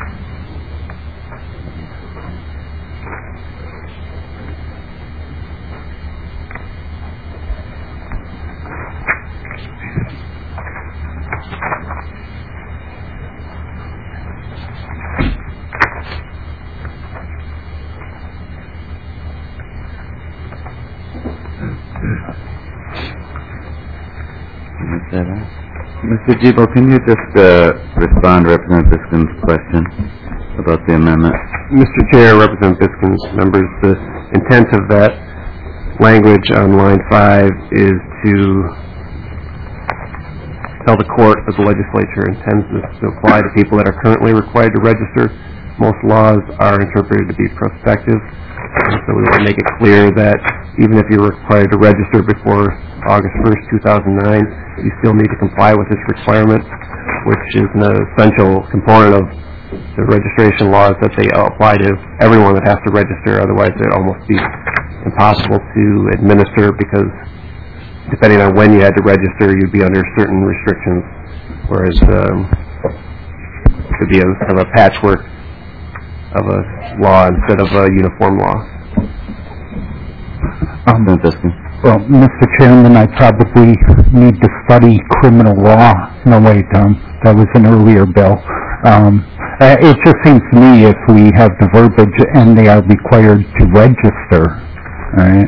Mister Gibo, can you just uh, respond to Representative Biskins' question about the amendment? Mister Chair, Representative Biskins, members, the intent of that language on line five is to tell the court that the legislature intends this to apply to people that are currently required to register. Most laws are interpreted to be prospective, so we want to make it clear that even if you're required to register before August first, two thousand nine, you still need to comply with this requirement, which is an essential component of the registration laws that they apply to everyone that has to register. Otherwise, it would almost be impossible to administer, because depending on when you had to register, you'd be under certain restrictions, whereas um, it could be a, kind of a patchwork of a law instead of a uniform law. Um, well, Mister Chairman, I probably need to study criminal law. No, wait, um, that was an earlier bill. Um, uh, it just seems to me if we have the verbiage and they are required to register, all right,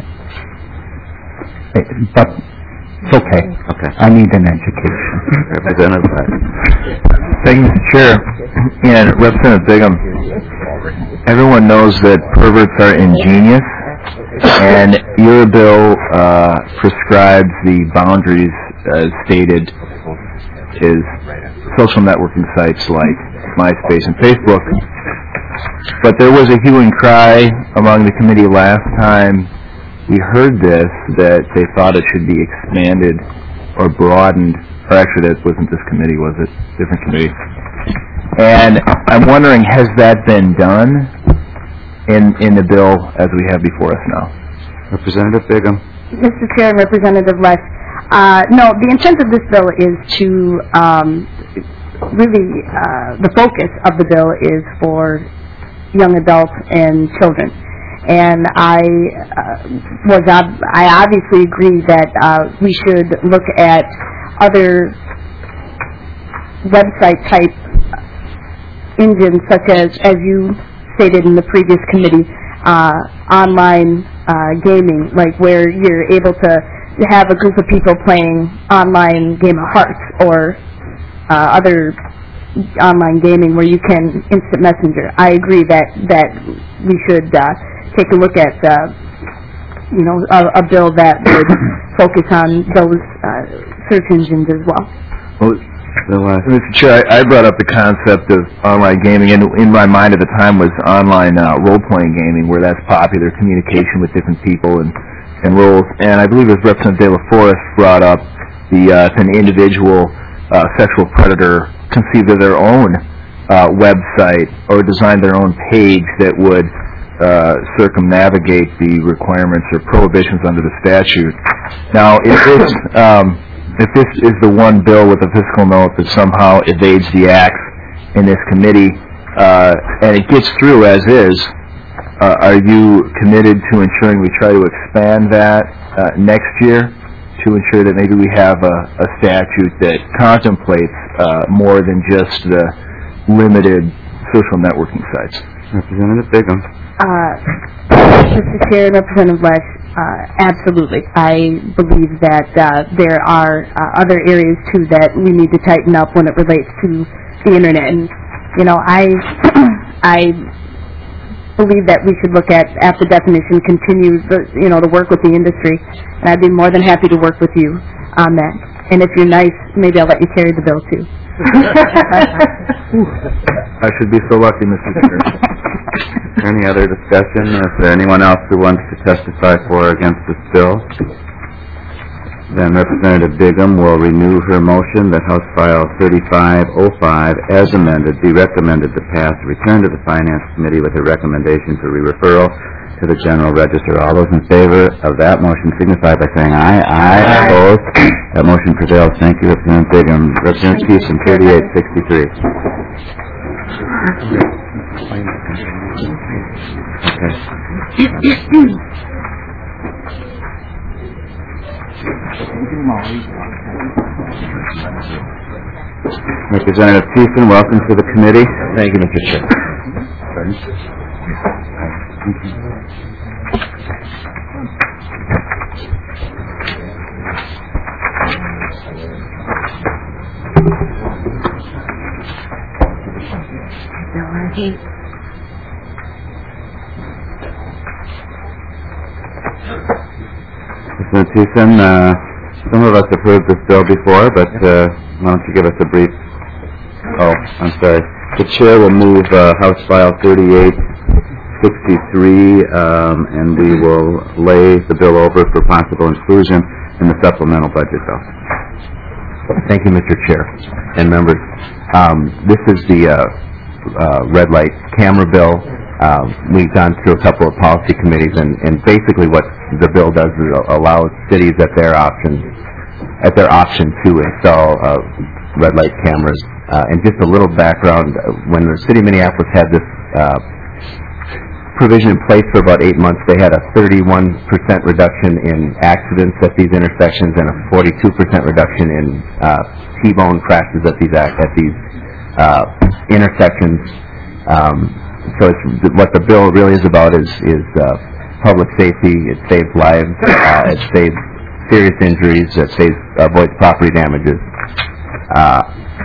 it, but it's okay. Okay. I need an education. Representative. Thank you, Mister Chair. And Representative Bigham, everyone knows that perverts are ingenious, and your bill uh, prescribes the boundaries as stated is social networking sites like MySpace and Facebook. But there was a hue and cry among the committee last time we heard this, that they thought it should be expanded or broadened. Or actually, that wasn't this committee, was it? Different committee. And I'm wondering, has that been done in in the bill as we have before us now? Representative Bigham. Mister Chair, Representative Lesh. Uh, no, the intent of this bill is to um, really, uh, the focus of the bill is for young adults and children. And I uh, was ob- I obviously agree that uh, we should look at other website type engines, such as, as you stated in the previous committee, uh, online uh, gaming, like where you're able to have a group of people playing online Game of Hearts or uh, other online gaming where you can instant messenger. I agree that that we should uh, take a look at uh, you know a, a bill that would focus on those uh, search engines as well. Well, Mister Chair, I, I brought up the concept of online gaming, and in my mind at the time was online uh, role-playing gaming, where that's popular, communication with different people and, and roles. And I believe it was Representative De La Forest brought up the uh, if an individual uh, sexual predator conceived of their own uh, website or designed their own page that would uh, circumnavigate the requirements or prohibitions under the statute. Now, if this, um, if this is the one bill with a fiscal note that somehow evades the act in this committee, uh, and it gets through as is, uh, are you committed to ensuring we try to expand that uh, next year to ensure that maybe we have a, a statute that contemplates uh, more than just the limited social networking sites? Representative Bigham. Uh, Mister Chair and Representative Lesh, uh, absolutely. I believe that uh, there are uh, other areas, too, that we need to tighten up when it relates to the Internet. And, you know, I, I believe that we should look at, at the definition, continue, the, you know, to work with the industry. And I'd be more than happy to work with you on that. And if you're nice, maybe I'll let you carry the bill, too. I should be so lucky, Mister Chair. Any other discussion? Is there anyone else who wants to testify for or against this bill? Then Representative Bigham will renew her motion that House File thirty-five oh five, as amended, be recommended to pass, return to the Finance Committee with a recommendation for re-referral to the General Register. All those in favor of that motion signify by saying aye. Aye. Aye. Opposed? That motion prevails. Thank you, Representative Bigham. Representative Peterson, thirty-eight sixty-three. Representative Peterson, welcome to the committee. Thank you, Mister Chair. Mister Peterson, uh, some of us have heard this bill before, but uh, why don't you give us a brief... Oh, I'm sorry. The chair will move uh, House File thirty-eight sixty-three, um, and we will lay the bill over for possible inclusion in the supplemental budget bill. Thank you, Mister Chair and members. Um, this is the uh, uh, red light camera bill. Uh, we've gone through a couple of policy committees, and, and basically what the bill does is allows cities at their option, at their option to install uh, red light cameras. Uh, and just a little background: when the city of Minneapolis had this uh, provision in place for about eight months, they had a thirty-one percent reduction in accidents at these intersections and a forty-two percent reduction in uh, T-bone crashes at these at these uh, intersections. Um, so it's, what the bill really is about is is uh, public safety. It saves lives. Uh, it saves serious injuries. It saves avoids property damages. Uh,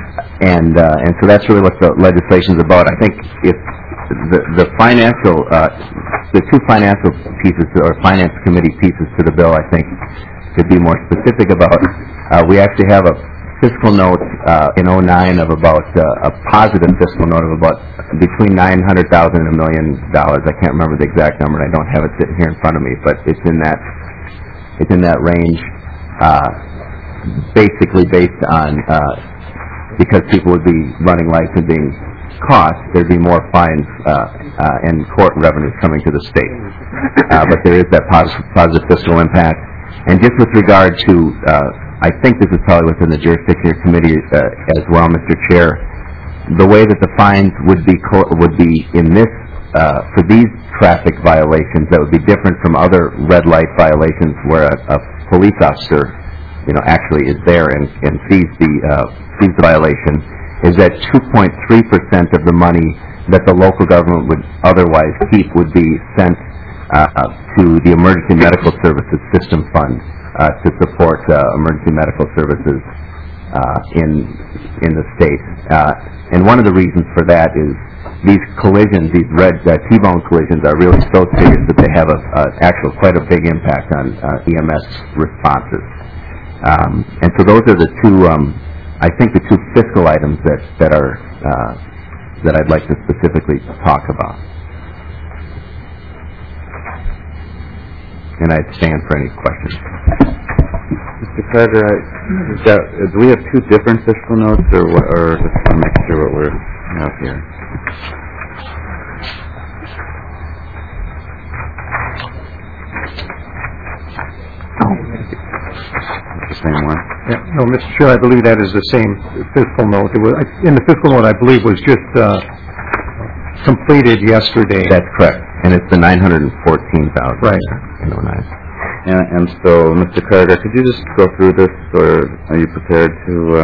and uh, and so that's really what the legislation is about. I think if The, the financial, uh, the two financial pieces, or finance committee pieces to the bill, I think, could be more specific about. Uh, we actually have a fiscal note uh, in oh nine of about uh, a positive fiscal note of about between nine hundred thousand and a million dollars. I can't remember the exact number. And I don't have it sitting here in front of me, but it's in that it's in that range. Uh, basically, based on uh, because people would be running lights and being cost, there'd be more fines uh, uh, and court revenues coming to the state. Uh, but there is that positive, positive fiscal impact. And just with regard to, uh, I think this is probably within the jurisdiction of your committee uh, as well, Mister Chair, the way that the fines would be co- would be in this, uh, for these traffic violations, that would be different from other red light violations where a, a police officer, you know, actually is there and, and sees the uh, sees the violation, is that two point three percent of the money that the local government would otherwise keep would be sent uh, to the Emergency Medical Services System Fund uh, to support uh, emergency medical services uh, in in the state. Uh, and one of the reasons for that is these collisions, these red uh, T-bone collisions, are really so serious that they have a, a actual quite a big impact on uh, E M S responses. Um, and so those are the two. Um, I think the two fiscal items that, that are uh, that I'd like to specifically talk about. And I'd stand for any questions. Mister Carter, I, is that, do we have two different fiscal notes, or what, or just want to make sure what we're have here? same way. Yeah, no, Mister Chair, I believe that is the same fiscal note. It was, in the fiscal note, I believe, was just uh, completed yesterday. That's correct, and it's the nine hundred fourteen thousand. Right. And, and so, Mister Carter, could you just go through this, or are you prepared to... Uh...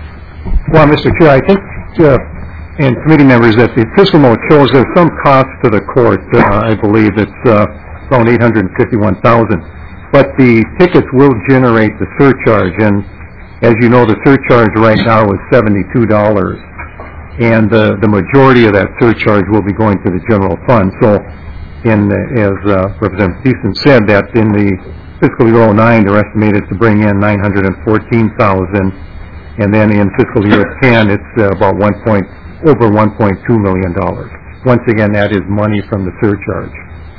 Well, Mister Chair, I think, uh, and committee members, that the fiscal note shows there's some cost to the court. Uh, I believe it's uh, around eight hundred fifty-one thousand dollars. But the tickets will generate the surcharge, and as you know, the surcharge right now is seventy-two dollars, and uh, the majority of that surcharge will be going to the general fund. So, in the, as uh, Representative Thiessen said, that in the fiscal year oh nine, they're estimated to bring in nine hundred fourteen thousand dollars, and then in fiscal year ten, it's uh, about one point over one point two million dollars. Once again, that is money from the surcharge.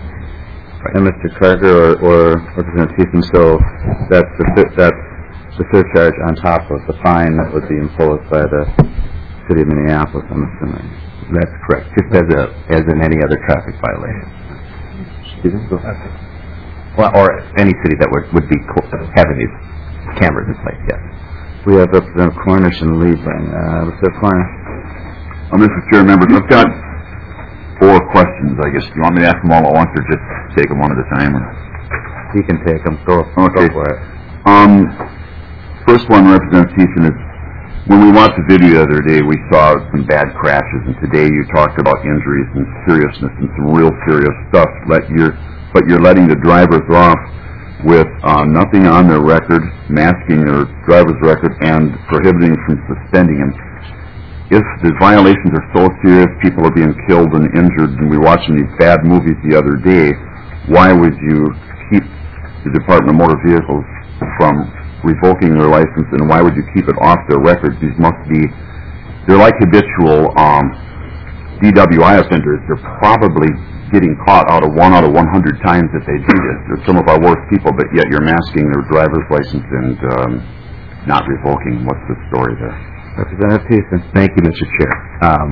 And Mister Carter or, or Representative Thiessen, so that's the, that's the surcharge on top of the fine that would be imposed by the City of Minneapolis, I'm assuming. That's correct, just as a as in any other traffic violation. Excuse me? Well, or any city that would, would be co- having these cameras in place, yes. We have Representative Cornish and lead by uh, Representative Cornish. Uh, Mister Chair, members, I've got four questions, I guess. Do you want me to ask them all at once, or just take them one at a time? Or? You can take them. Go, okay. Go for it. Um, first one, Representative Thiessen, is when we watched the video the other day, we saw some bad crashes, and today you talked about injuries and seriousness and some real serious stuff. Let you're, but you're letting the drivers off with uh, nothing on their record, masking their driver's record, and prohibiting from suspending them. If the violations are so serious, people are being killed and injured, and we were watching these bad movies the other day, why would you keep the Department of Motor Vehicles from revoking their license, and why would you keep it off their records? These must be, they're like habitual um, D W I offenders. They're probably getting caught out of one out of one hundred times that they do this. They're some of our worst people, but yet you're masking their driver's license and um, not revoking. What's the story there? Representative Thiessen. Thank you, Mister Chair. Um,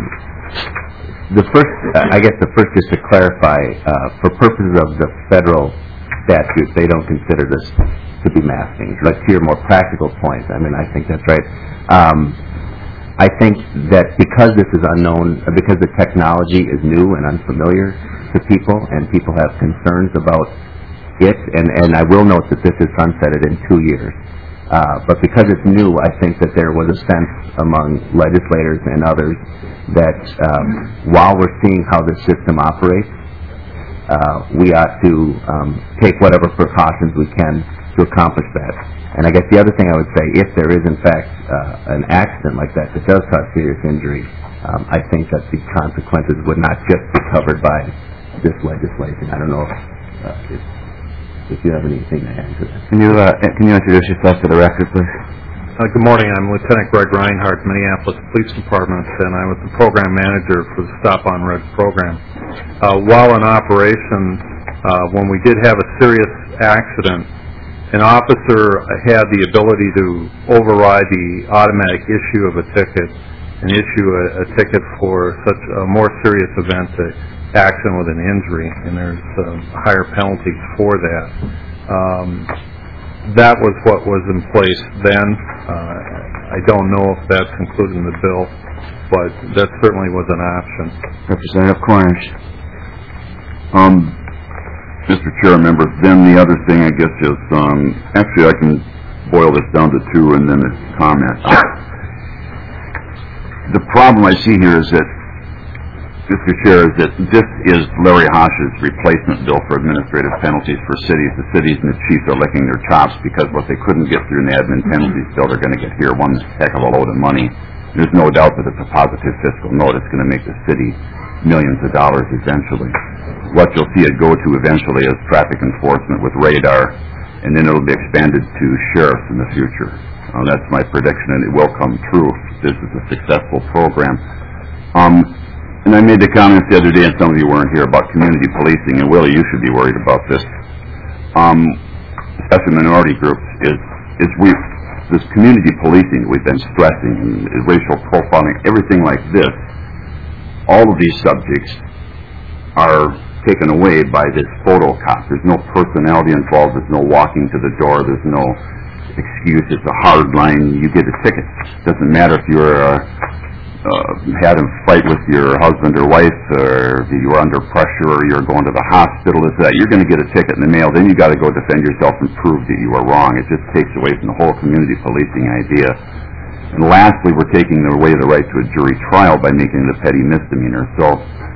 the first, uh, I guess the first is to clarify, uh, for purposes of the federal statutes, they don't consider this to be masking. But to your more practical point, I mean, I think that's right. Um, I think that because this is unknown, uh, because the technology is new and unfamiliar to people, and people have concerns about it, and, and I will note that this is sunsetted in two years. Uh, but because it's new, I think that there was a sense among legislators and others that um, while we're seeing how the system operates, uh, we ought to um, take whatever precautions we can to accomplish that. And I guess the other thing I would say, if there is in fact uh, an accident like that that does cause serious injury, um, I think that the consequences would not just be covered by this legislation. I don't know if, uh, if if you have anything to add to that. Can you, uh, can you introduce yourself to the record, please? Uh, good morning. I'm Lieutenant Greg Reinhardt, Minneapolis Police Department, and I was the program manager for the Stop on Red program. Uh, while in operation, uh, when we did have a serious accident, an officer had the ability to override the automatic issue of a ticket and issue a, a ticket for such a more serious event, a accident with an injury, and there's um, higher penalties for that. Um, that was what was in place then. Uh, I don't know if that's included in the bill, but that certainly was an option. Representative Cornish. Um, Mister Chair, members, then the other thing I guess is, um, actually I can boil this down to two and then a comment. The problem I see here is that, Mister Chair, is that this is Larry Hosh's replacement bill for administrative penalties for cities. The cities and the chiefs are licking their chops because what they couldn't get through in the admin penalties bill, they're going to get here, one heck of a load of money. There's no doubt that it's a positive fiscal note. It's going to make the city millions of dollars eventually. What you'll see it go to eventually is traffic enforcement with radar, and then it'll be expanded to sheriffs in the future. Uh, that's my prediction, and it will come true if this is a successful program. Um, And I made the comments the other day, and some of you weren't here, about community policing, and Willie, you should be worried about this. Um, especially minority groups, is, is we, this community policing that we've been stressing, and racial profiling, everything like this, all of these subjects are taken away by this photo cop. There's no personality involved, there's no walking to the door, there's no, excuse, it's a hard line, you get a ticket. Doesn't matter if you're uh, uh, had a fight with your husband or wife, or if you were under pressure, or you're going to the hospital, is that you're going to get a ticket in the mail. Then you got to go defend yourself and prove that you were wrong. It just takes away from the whole community policing idea. And lastly, we're taking away the right to a jury trial by making it a petty misdemeanor. So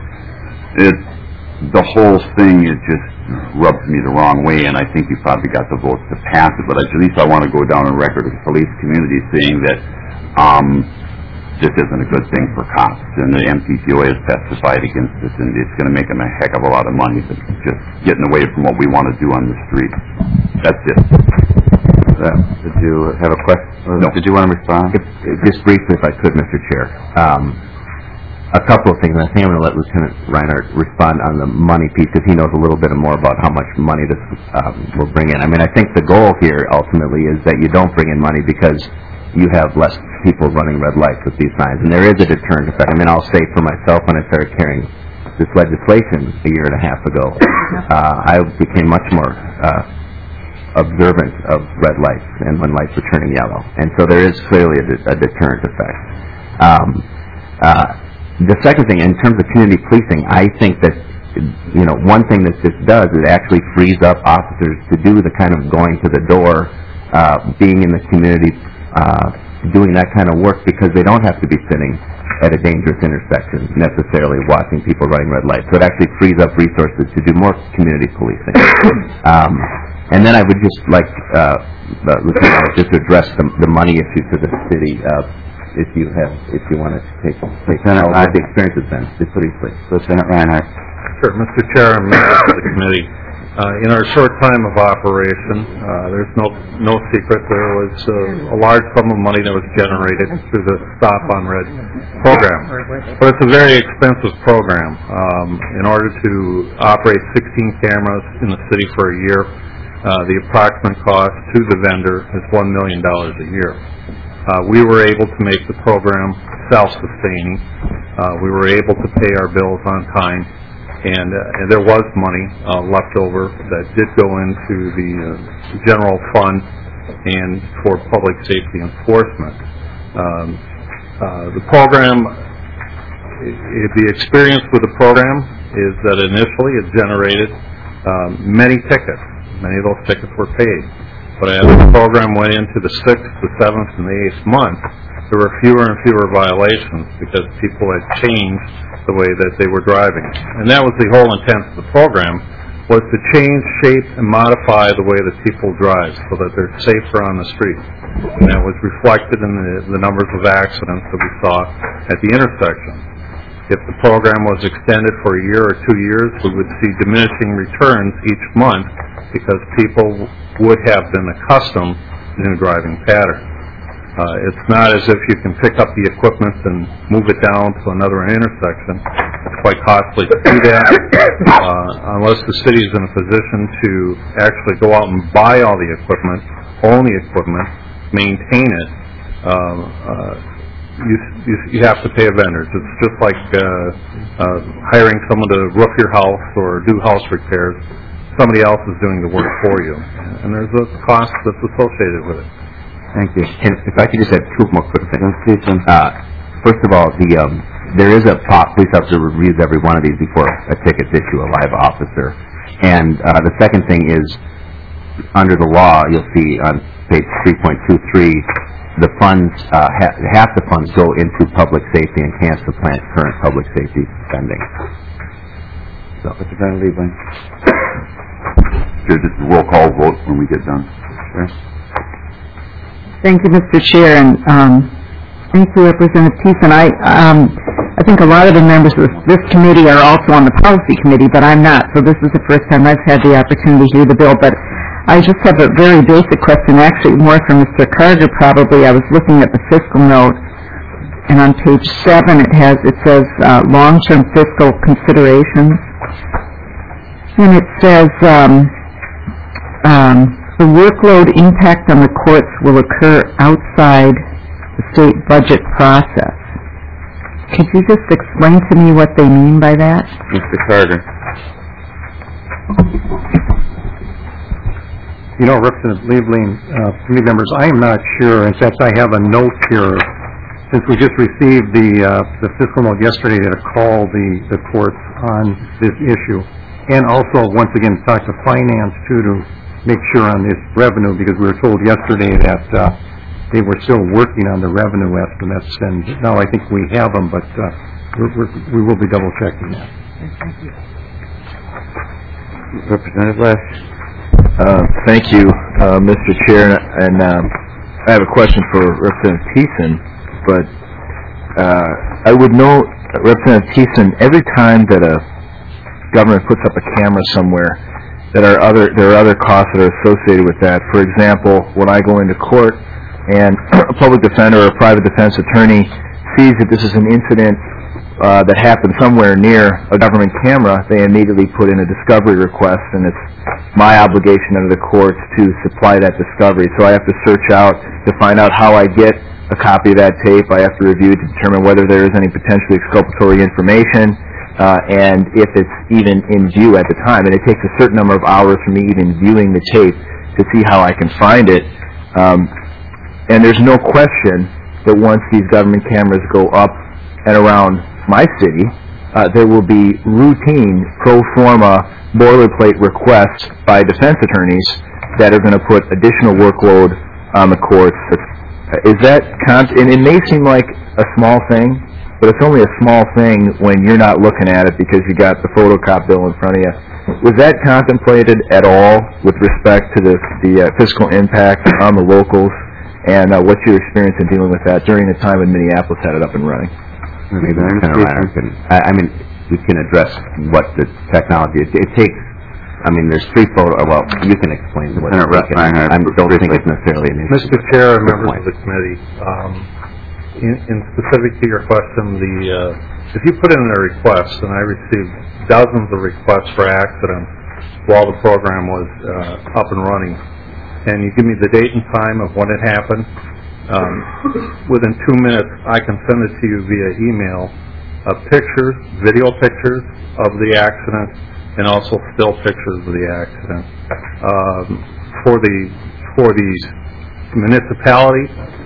it, the whole thing is just rubs me the wrong way, and I think we probably got the votes to pass it, but at least I want to go down on record with the police community saying that um, this isn't a good thing for cops, and the M P T O has testified against this, and it's going to make them a heck of a lot of money, but just getting away from what we want to do on the street. That's it. Uh, did you have a question? No. Did you want to respond? If, just briefly, if I could, Mister Chair. Um, A couple of things, and I think I'm going to let Lieutenant Reinhardt respond on the money piece, because he knows a little bit more about how much money this um, will bring in. I mean, I think the goal here, ultimately, is that you don't bring in money because you have less people running red lights with these signs. And there is a deterrent effect. I mean, I'll say for myself, when I started carrying this legislation a year and a half ago, uh, I became much more uh, observant of red lights and when lights were turning yellow. And so there is clearly a, de- a deterrent effect. Um, uh, The second thing, in terms of community policing, I think that, you know, one thing that this does, it actually frees up officers to do the kind of going to the door, uh, being in the community, uh, doing that kind of work, because they don't have to be sitting at a dangerous intersection, necessarily watching people running red lights. So it actually frees up resources to do more community policing. um, and then I would just like, uh, uh, Lieutenant, just to address the, the money issue to the city, uh, if you have, if you want to take, take Lieutenant what the experience has been, just pretty quick. Lieutenant Reinhardt. Sure, Mister Chair and members of the committee. Uh, in our short time of operation, uh, there's no no secret there was uh, a large sum of money that was generated through the Stop on Red program. But it's a very expensive program. Um, in order to operate sixteen cameras in the city for a year, uh, the approximate cost to the vendor is one million dollars a year. Uh, we were able to make the program self-sustaining. Uh, we were able to pay our bills on time, and, uh, and there was money uh, left over that did go into the uh, general fund and for public safety enforcement. Um, uh, the program, i the experience with the program is that initially it generated um, many tickets. Many of those tickets were paid. But as the program went into the sixth, the seventh, and the eighth month, there were fewer and fewer violations because people had changed the way that they were driving. And that was the whole intent of the program, was to change, shape, and modify the way that people drive so that they're safer on the street. And that was reflected in the, the numbers of accidents that we saw at the intersection. If the program was extended for a year or two years, we would see diminishing returns each month because people would have been accustomed to new driving patterns. Uh, it's not as if you can pick up the equipment and move it down to another intersection. It's quite costly to do that uh, unless the city is in a position to actually go out and buy all the equipment, own the equipment, maintain it. Um, uh, You, you, you have to pay a vendor. It's just like uh, uh, hiring someone to roof your house or do house repairs. Somebody else is doing the work for you, and there's a cost that's associated with it. Thank you. And if I could just add two more quick things. Uh, first of all, the um, there is a po- police officer who reviews every one of these before a ticket's issued, a live officer. And uh, the second thing is, under the law, you'll see on page three point two three, the funds, uh, ha- half the funds go into public safety and can't supplant current public safety spending. So, Mister Lieberman. Sure, just a roll call vote when we get done. Sure. Thank you, Mister Chair, and um, thank you, Representative Thiessen. I, um, I think a lot of the members of this committee are also on the policy committee, but I'm not, so this is the first time I've had the opportunity to hear the bill. But I just have a very basic question, actually more for Mister Carter probably. I was looking at the fiscal note, and on page seven it has, it says uh, long-term fiscal considerations, and it says um, um, the workload impact on the courts will occur outside the state budget process. Could you just explain to me what they mean by that? Mister Carter. You know, Representative Liebling, uh, committee members, I am not sure. In fact, I have a note here. Since we just received the uh, the fiscal note yesterday to call the, the courts on this issue, and also once again talk to finance too to make sure on this revenue, because we were told yesterday that uh, they were still working on the revenue estimates, and now I think we have them, but uh, we're, we're, we will be double checking that. Thank you. Representative Lesch. Uh, thank you, uh, Mister Chair, and um, I have a question for Representative Thiessen, but uh, I would note, Representative Thiessen, every time that a government puts up a camera somewhere, that are other there are other costs that are associated with that. For example, when I go into court and a public defender or a private defense attorney sees that this is an incident uh, that happened somewhere near a government camera, they immediately put in a discovery request, and it's my obligation under the courts to supply that discovery. So I have to search out to find out how I get a copy of that tape. I have to review to determine whether there is any potentially exculpatory information, uh, and if it's even in view at the time. And it takes a certain number of hours for me even viewing the tape to see how I can find it. Um, and there's no question that once these government cameras go up and around my city, uh, there will be routine pro forma boilerplate requests by defense attorneys that are going to put additional workload on the courts. Is that con- and it may seem like a small thing, but it's only a small thing when you're not looking at it because you got the photocop bill in front of you. Was that contemplated at all with respect to the, the uh, fiscal impact on the locals, and uh, what's your experience in dealing with that during the time when Minneapolis had it up and running? Maybe Lieutenant can, I, I mean, we can address what the technology is. It takes, I mean, there's three photo, well, you can explain what it's taken. I don't think it's necessarily an issue. Mister Chair and members of the committee, um, in, in specific to your question, the uh, if you put in a request, and I received dozens of requests for accidents while the program was uh, up and running, and you give me the date and time of when it happened, Um, within two minutes, I can send it to you via email, uh, pictures, video pictures of the accident, and also still pictures of the accident. Um, for the for the municipality,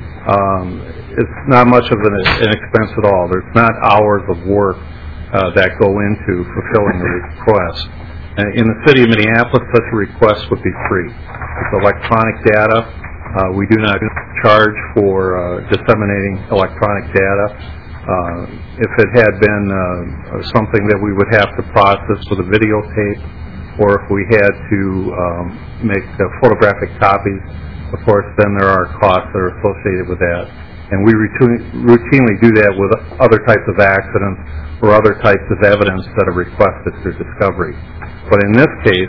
um, it's not much of an, an expense at all. There's not hours of work uh, that go into fulfilling the request. Uh, in the city of Minneapolis, such a request would be free. It's electronic data. Uh, we do not charge for uh, disseminating electronic data. Uh, if it had been uh, something that we would have to process with a videotape, or if we had to um, make uh, photographic copies, of course, then there are costs that are associated with that. And we routine, routinely do that with other types of accidents or other types of evidence that are requested through discovery. But in this case,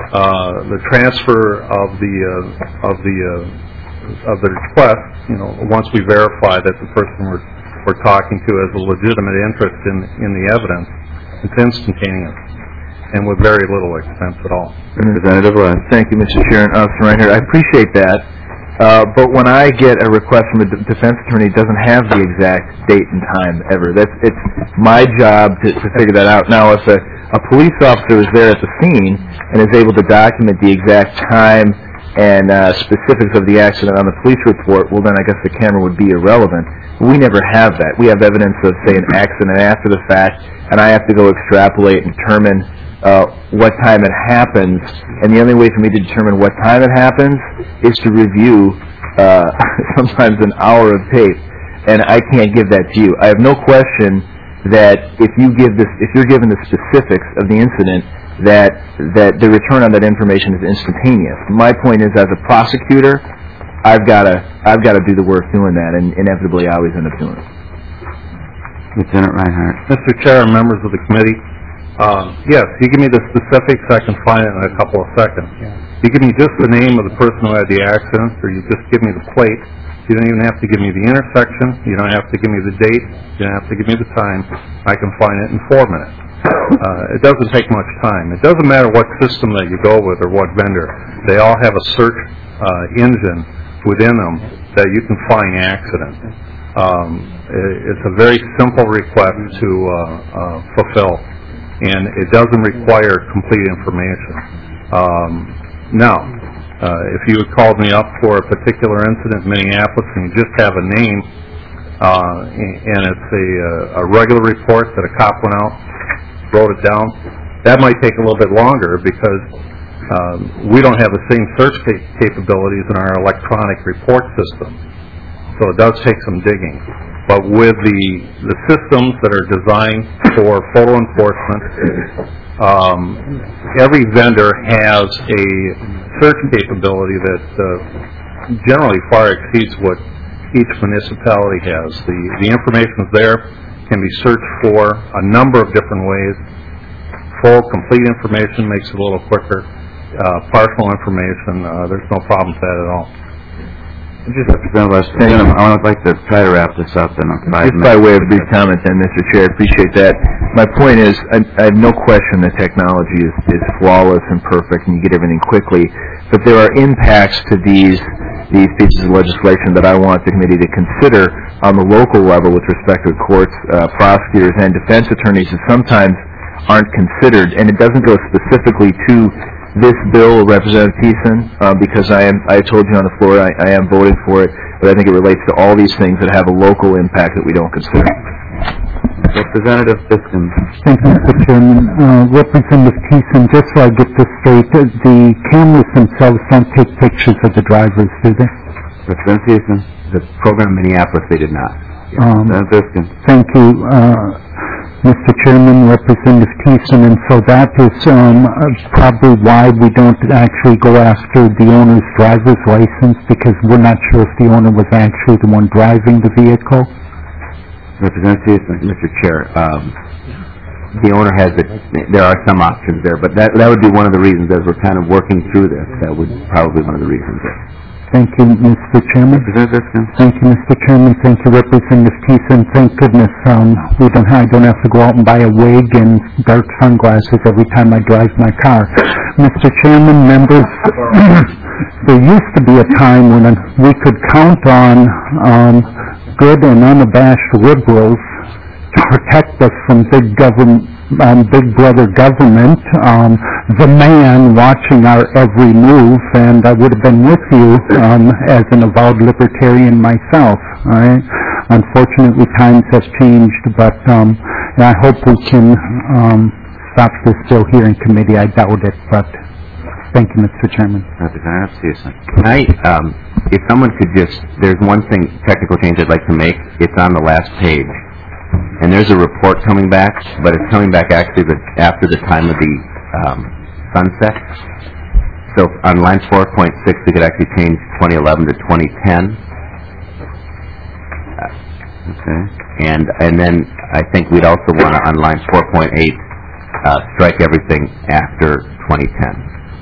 uh, the transfer of the uh, of the uh, of the request, you know, once we verify that the person we're, we're talking to has a legitimate interest in, in the evidence, it's instantaneous and with very little expense at all. Representative, uh, thank you, Mister Chair. Uh, Mister Reinhardt, I appreciate that. Uh, but when I get a request from a d- defense attorney, it doesn't have the exact date and time ever. That's it's my job to, to figure that out. Now, if a, a police officer is there at the scene and is able to document the exact time and uh, specifics of the accident on the police report, well, then I guess the camera would be irrelevant. We never have that. We have evidence of, say, an accident after the fact, and I have to go extrapolate and determine uh, what time it happens. And the only way for me to determine what time it happens is to review uh, sometimes an hour of tape, and I can't give that to you. I have no question that if you give this, if you're given the specifics of the incident, that that the return on that information is instantaneous. My point is, as a prosecutor, I've got to I've got to do the work doing that, and inevitably I always end up doing it. Lieutenant Reinhardt. Mister Chair and members of the committee, um, yes, you give me the specifics, I can find it in a couple of seconds. You give me just the name of the person who had the accident, or you just give me the plate. You don't even have to give me the intersection. You don't have to give me the date. You don't have to give me the time. I can find it in four minutes. Uh, it doesn't take much time. It doesn't matter what system that you go with or what vendor. They all have a search uh, engine within them that you can find accidents. Um, it's a very simple request to uh, uh, fulfill, and it doesn't require complete information. Um, now, Uh, if you had called me up for a particular incident in Minneapolis and you just have a name, uh, and it's a, a regular report that a cop went out, wrote it down, that might take a little bit longer because um, we don't have the same search ca- capabilities in our electronic report system. So it does take some digging. But with the, the systems that are designed for photo enforcement, um, every vendor has a search capability that uh, generally far exceeds what each municipality has. The, the information is there, can be searched for a number of different ways. Full, complete information makes it a little quicker. Uh, partial information, uh, there's no problem with that at all. Just Representative, I would like to try to wrap this up in a five Just minutes. by way of brief comment then, Mister Chair, appreciate that. My point is, I, I have no question that technology is, is flawless and perfect and you get everything quickly, but there are impacts to these these pieces of legislation that I want the committee to consider on the local level with respect to courts, uh, prosecutors, and defense attorneys that sometimes aren't considered, and it doesn't go specifically to this bill, Representative Thiessen, uh, because I am, I told you on the floor I, I am voting for it, but I think it relates to all these things that have a local impact that we don't consider. Representative Biskin. Thank you, Mister Chairman. Uh, Representative Thiessen, just so I get this straight, uh, the cameras themselves don't take pictures of the drivers, do they? Representative Thiessen. The program in Minneapolis, they did not. Um, Representative Biskin. Thank you, uh, Mister Chairman, Representative Thiessen, and so that is um, uh, probably why we don't actually go after the owner's driver's license, because we're not sure if the owner was actually the one driving the vehicle. Representative Thiessen. Mister Chair, um, the owner has it. There are some options there, but that that would be one of the reasons as we're kind of working through this. That would probably be one of the reasons. There. Thank you, Mister Chairman. Representative Biskin. Thank you, Mister Chairman. Thank you, Representative Thiessen. Thank goodness um, we don't. I don't have to go out and buy a wig and dark sunglasses every time I drive my car. Mister Chairman, members, there used to be a time when we could count on um, good and unabashed liberals to protect us from big government, um, big brother government, um, the man watching our every move, and I would have been with you um, as an avowed libertarian myself. All right? Unfortunately, times have changed, but um, I hope we can um, stop this bill here in committee. I doubt it, but thank you, Mister Chairman. Representative Thiessen. I, um, if someone could just, there's one thing, technical change I'd like to make. It's on the last page. And there's a report coming back, but it's coming back actually the, after the time of the um, sunset. So on line four point six, we could actually change twenty eleven to twenty ten. Uh, okay. And and then I think we'd also want to, on line four point eight, uh, strike everything after twenty ten.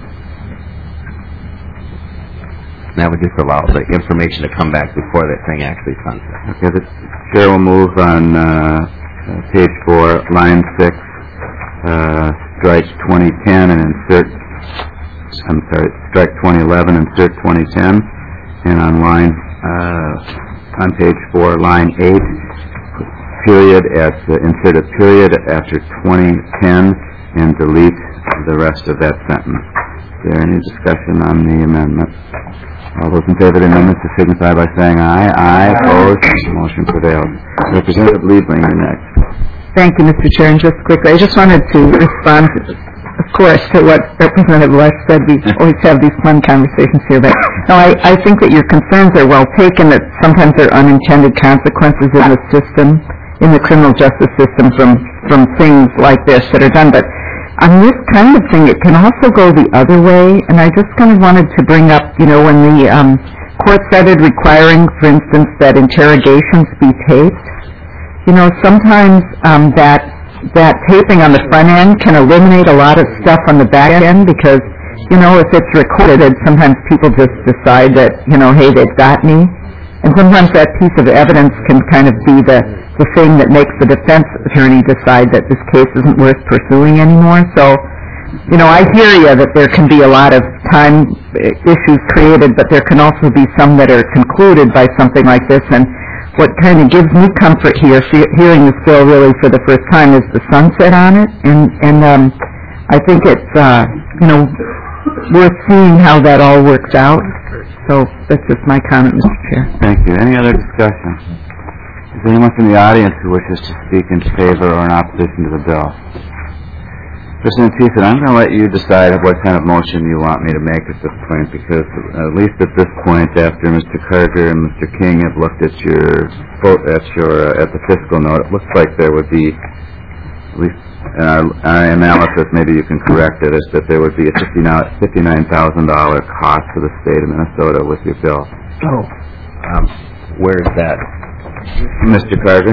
That would just allow the information to come back before that thing actually sunsets. Okay, the chair will move on uh, page four, line six, uh, strike twenty ten and insert, I'm sorry, strike twenty eleven, insert twenty ten, and on line, uh, on page four, line eight, period, at, uh, insert a period after twenty ten and delete the rest of that sentence. Is there any discussion on the amendment? All those in favor of the amendment to signify by saying aye. Aye. Opposed? Motion prevails. Representative Liebling, you're next. Thank you, Mister Chair. And just quickly, I just wanted to respond, of course, to what Representative West said. We always have these fun conversations here. But no, I, I think that your concerns are well taken, that sometimes there are unintended consequences in the system, in the criminal justice system from, from things like this that are done. But on this kind of thing, it can also go the other way, and I just kind of wanted to bring up, you know, when the um, court started requiring, for instance, that interrogations be taped, you know, sometimes um, that that taping on the front end can eliminate a lot of stuff on the back end because, you know, if it's recorded, sometimes people just decide that, you know, hey, they've got me. And sometimes that piece of evidence can kind of be the, the thing that makes the defense attorney decide that this case isn't worth pursuing anymore. So, you know, I hear you that there can be a lot of time issues created, but there can also be some that are concluded by something like this. And what kind of gives me comfort here, hearing this bill really for the first time, is the sunset on it. And, and um, I think it's, uh, you know, worth seeing how that all works out. So that's just my comment, Mister Chair. Thank you. Any other discussion? Is there anyone from the audience who wishes to speak in favor or in opposition to the bill? President Thiessen, I'm going to let you decide what kind of motion you want me to make at this point, because at least at this point, after Mister Carter and Mister King have looked at your at your uh, at the fiscal note, it looks like there would be, at least in our, our analysis, maybe you can correct it, is that there would be a fifty-nine thousand dollars cost to the state of Minnesota with your bill. Oh, um, where is that? Mister Carter?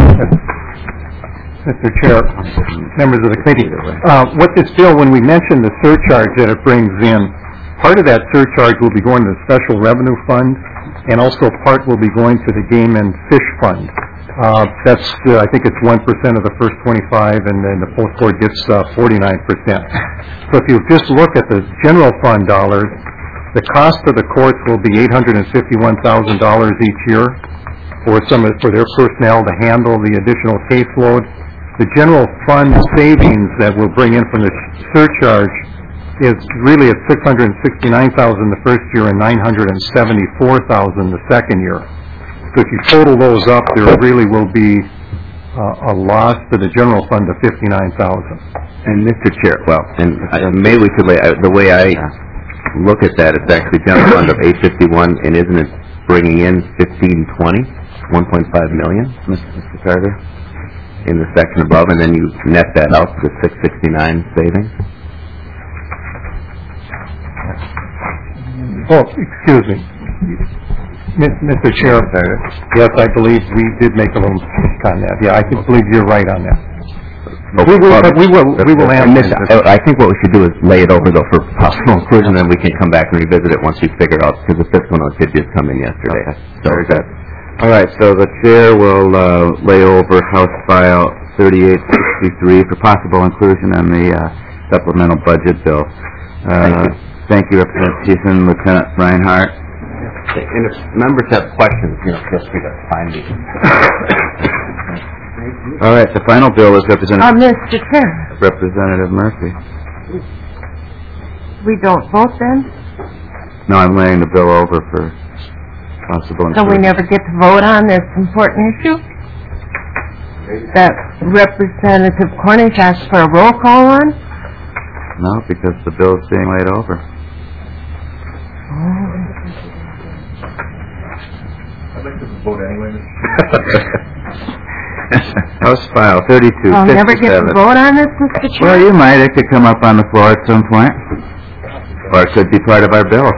Mister Chair, members of the committee, uh, what this bill, when we mentioned the surcharge that it brings in, part of that surcharge will be going to the special revenue fund, and also part will be going to the game and fish fund. Uh, that's, uh, I think it's one percent of the first twenty-five, and then the fourth board gets uh, forty-nine percent. So if you just look at the general fund dollars, the cost for the courts will be eight hundred fifty-one thousand dollars each year for some of, for their personnel to handle the additional caseload. The general fund savings that we'll bring in from the surcharge is really at six hundred sixty-nine thousand dollars the first year and nine hundred seventy-four thousand dollars the second year. So if you total those up, there really will be uh, a loss to the general fund of fifty-nine thousand dollars. And Mister Chair, well, and uh, maybe we could lay, uh, the way I look at that, it's actually general fund of eight fifty-one, and isn't it bringing in fifteen twenty, one point five million, Mister Carter? In the section above, and then you net that out to the six sixty-nine savings? Oh, excuse me. Mister Chair, yes, I believe we did make a little mistake on that. Yeah, I believe you're right on that. We will, but we will, we will analyze this. I think what we should do is lay it over, though, for possible inclusion, and then we can come back and revisit it once we figure out, because the fiscal note did just come in yesterday. So Very good. All right, so the chair will uh, lay over House File thirty-eight sixty-three for possible inclusion on the uh, supplemental budget bill. Uh, thank you. Thank you, Representative Thiessen, Lieutenant Reinhardt. And if members have questions, you know, feel free to find me. All right, the final bill is Representative... Uh, Mister Chair. Representative Murphy. We don't vote then? No, I'm laying the bill over for possible inclusion. So we never get to vote on this important issue? That Representative Cornish asked for a roll call on? No, because the bill is being laid over. Oh. I'd like to vote anyway, Mister Chair. House File thirty-two fifty-seven. I'll never get to vote on this, Mister Chair? Well, you might. It could come up on the floor at some point. Or it could be part of our bill.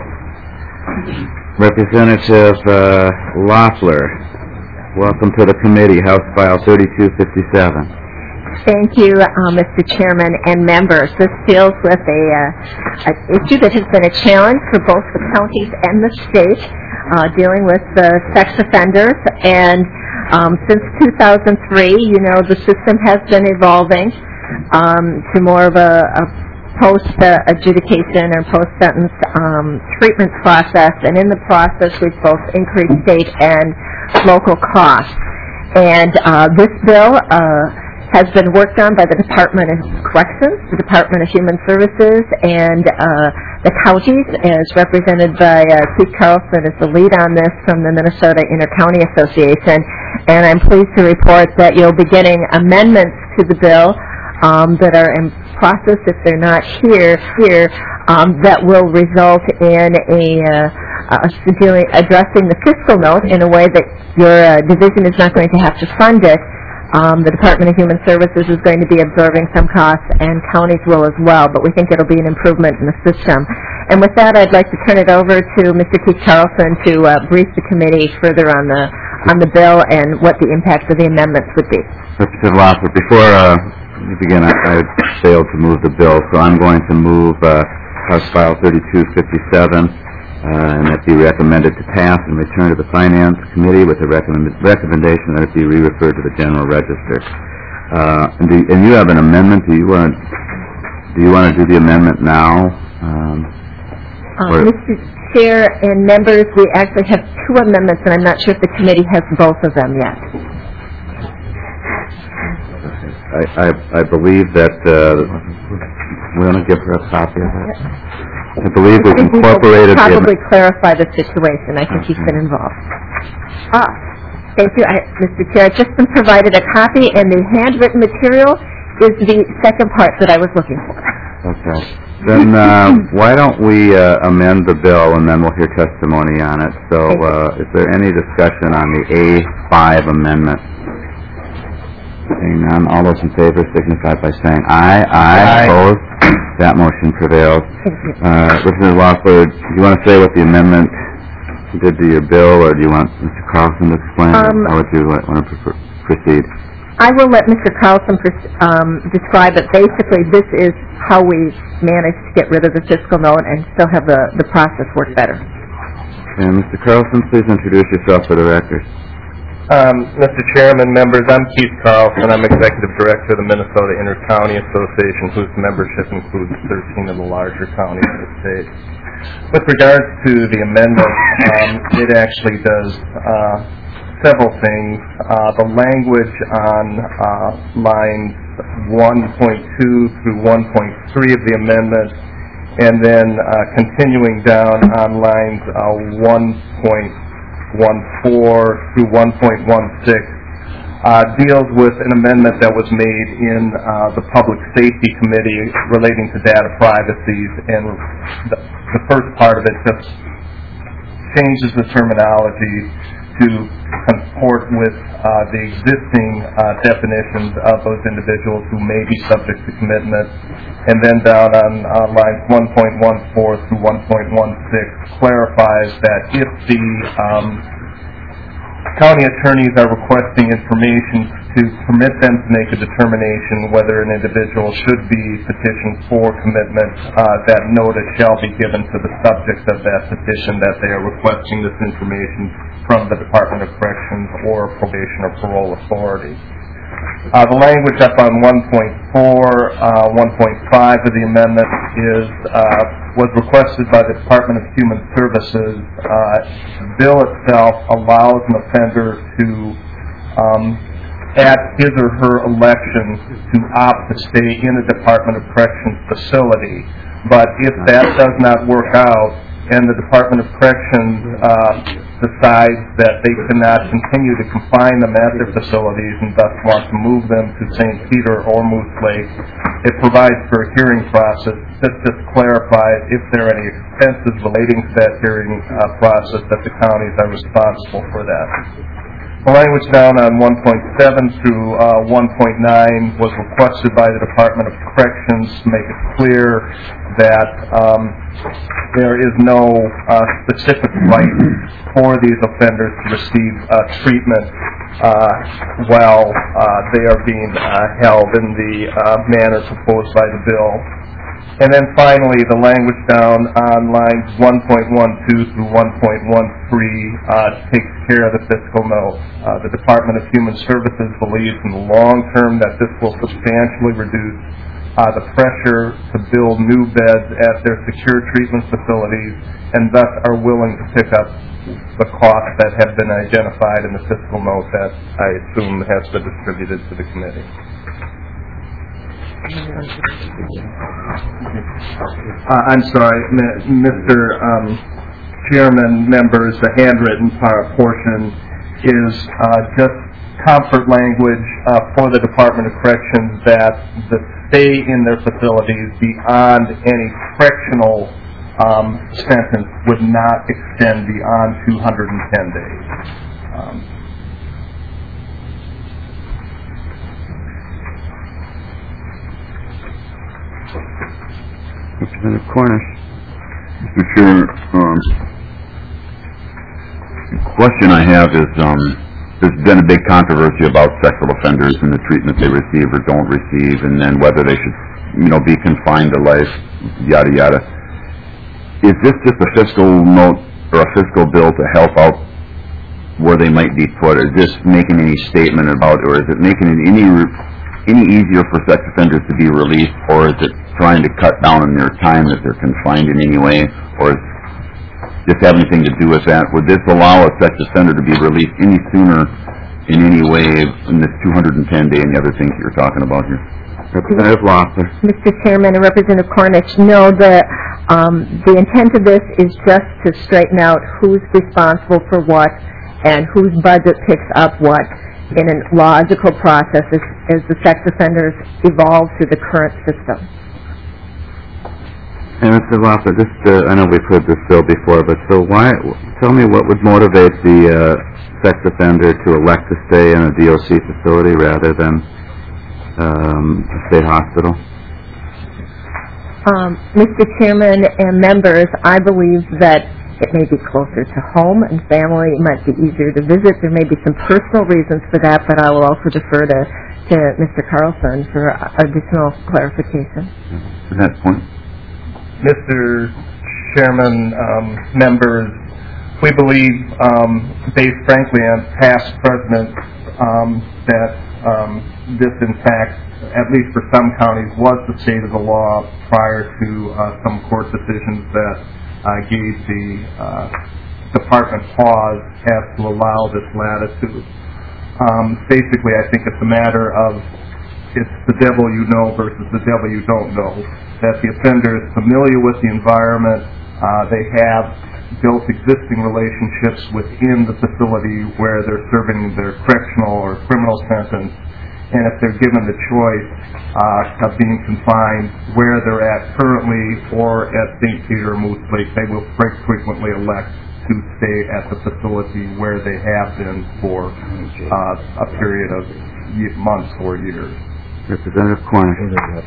Representative uh, Loeffler, welcome to the committee. House File thirty-two fifty-seven. Thank you, uh, Mister Chairman and members. This deals with a, uh, an issue that has been a challenge for both the counties and the state, uh, dealing with uh, sex offenders. And um, since two thousand three, you know, the system has been evolving um, to more of a, a post-adjudication or post-sentence um, treatment process, and in the process we've both increased state and local costs. And uh, this bill uh, has been worked on by the Department of Corrections, the Department of Human Services, and uh, the counties, as represented by uh, Keith Carlson as the lead on this from the Minnesota Inter-County Association. And I'm pleased to report that you'll be getting amendments to the bill um, that are in process, if they're not here, here um, that will result in a, uh, a dealing, addressing the fiscal note in a way that your uh, division is not going to have to fund it. Um, the Department of Human Services is going to be absorbing some costs, and counties will as well, but we think it'll be an improvement in the system. And with that, I'd like to turn it over to Mister Keith Carlson to uh, brief the committee further on the on the bill and what the impact of the amendments would be. Representative Loeffler, before uh, we begin, I, I failed to move the bill, so I'm going to move uh, House File thirty-two fifty-seven, uh, and that be recommended to pass and return to the Finance Committee with a recommend, recommendation that it be re-referred to the General Register. Uh, and, do, and you have an amendment. Do you want to do you want to do the amendment now? Um, uh, Mister Chair and members, we actually have two amendments, and I'm not sure if the committee has both of them yet. I, I, I believe that uh, We want to give her a copy of it. I believe we've I think we will incorporated the... probably clarify the situation. I think he's been involved. Ah, thank you, I, Mister Chair. I've just been provided a copy, and the handwritten material is the second part that I was looking for. Okay. Then uh, why don't we uh, amend the bill, and then we'll hear testimony on it. So uh, is there any discussion on the A five amendment? Seeing none, all those in favor signify by saying aye. Aye. Aye. Opposed? That motion prevails. Uh, Representative Loeffler, do you want to say what the amendment did to your bill, or do you want Mister Carlson to explain? Um, How would you want to pr- proceed? I will let Mister Carlson pres- um, describe it. Basically, this is how we managed to get rid of the fiscal note and still have the, the process work better. And Mister Carlson, please introduce yourself for the record. Um, Mister Chairman, members, I'm Keith Carlson. I'm Executive Director of the Minnesota Inter-County Association, whose membership includes thirteen of the larger counties in the state. With regards to the amendment, um, it actually does uh, several things. Uh, the language on uh, lines one point two through one point three of the amendment, and then uh, continuing down on lines uh, one point one four through one point one six uh, deals with an amendment that was made in uh, the Public Safety Committee relating to data privacy, and the, the first part of it just changes the terminology to comport with uh, the existing uh, definitions of those individuals who may be subject to commitment. And then down on uh, lines one point one four through one point one six clarifies that if the um, county attorneys are requesting information to permit them to make a determination whether an individual should be petitioned for commitment, uh, that notice shall be given to the subject of that petition that they are requesting this information from the Department of Corrections or Probation or Parole Authority. Uh, the language up on one point four, uh, one point five of the amendment is uh, was requested by the Department of Human Services. Uh, the bill itself allows an offender to, um, at his or her election, to opt to stay in a Department of Corrections facility. But if that does not work out, and the Department of Corrections uh, decides that they cannot continue to confine them at their facilities and thus want to move them to Saint Peter or Moose Lake, it provides for a hearing process. This just clarifies if there are any expenses relating to that hearing uh, process that the counties are responsible for that. The language down on one point seven through uh, one point nine was requested by the Department of Corrections to make it clear that um, there is no uh, specific right for these offenders to receive uh, treatment uh, while uh, they are being uh, held in the uh, manner proposed by the bill. And then finally, the language down on lines one point one two through one point one three uh, takes care of the fiscal note. Uh, the Department of Human Services believes in the long term that this will substantially reduce uh, the pressure to build new beds at their secure treatment facilities, and thus are willing to pick up the costs that have been identified in the fiscal note that I assume has been distributed to the committee. Uh, I'm sorry, Mister Um, Chairman, members, the handwritten part portion is uh, just comfort language uh, for the Department of Corrections that the stay in their facilities beyond any correctional um, sentence would not extend beyond two hundred ten days. Um, Representative Cornish. Mister Chair, um, the question I have is, um, there's been a big controversy about sexual offenders and the treatment they receive or don't receive, and then whether they should, you know, be confined to life, yada yada. Is this just a fiscal note or a fiscal bill to help out where they might be put? Is this making any statement about, or is it making it any any easier for sex offenders to be released, or is it trying to cut down on their time if they're confined in any way, or is this have anything to do with that? Would this allow a sex offender to be released any sooner in any way in this two hundred ten day and the other things that you're talking about here? Representative Loeffler. Mister Chairman and Representative Cornish, no, the, um, the intent of this is just to straighten out who's responsible for what and whose budget picks up what in a logical process as, as the sex offenders evolve through the current system. And Mister Loeffler, just, uh, I know we've heard this bill before, but so why, tell me what would motivate the uh, sex offender to elect to stay in a D O C facility rather than um, a state hospital? Um, Mister Chairman and members, I believe that it may be closer to home and family. It might be easier to visit. There may be some personal reasons for that, but I will also defer to, to Mister Carlson for additional clarification. To that point. Mister Chairman, um, members, we believe, um, based frankly on past precedent, um, that um, this, in fact, at least for some counties, was the state of the law prior to uh, some court decisions that uh, gave the uh, department pause as to allow this latitude. Um, basically, I think it's a matter of it's the devil you know versus the devil you don't know. That the offender is familiar with the environment, uh, they have built existing relationships within the facility where they're serving their correctional or criminal sentence, and if they're given the choice uh, of being confined where they're at currently or at Saint Peter or Moose Lake, they will frequently elect to stay at the facility where they have been for uh, a period of months or years. Representative Cornish.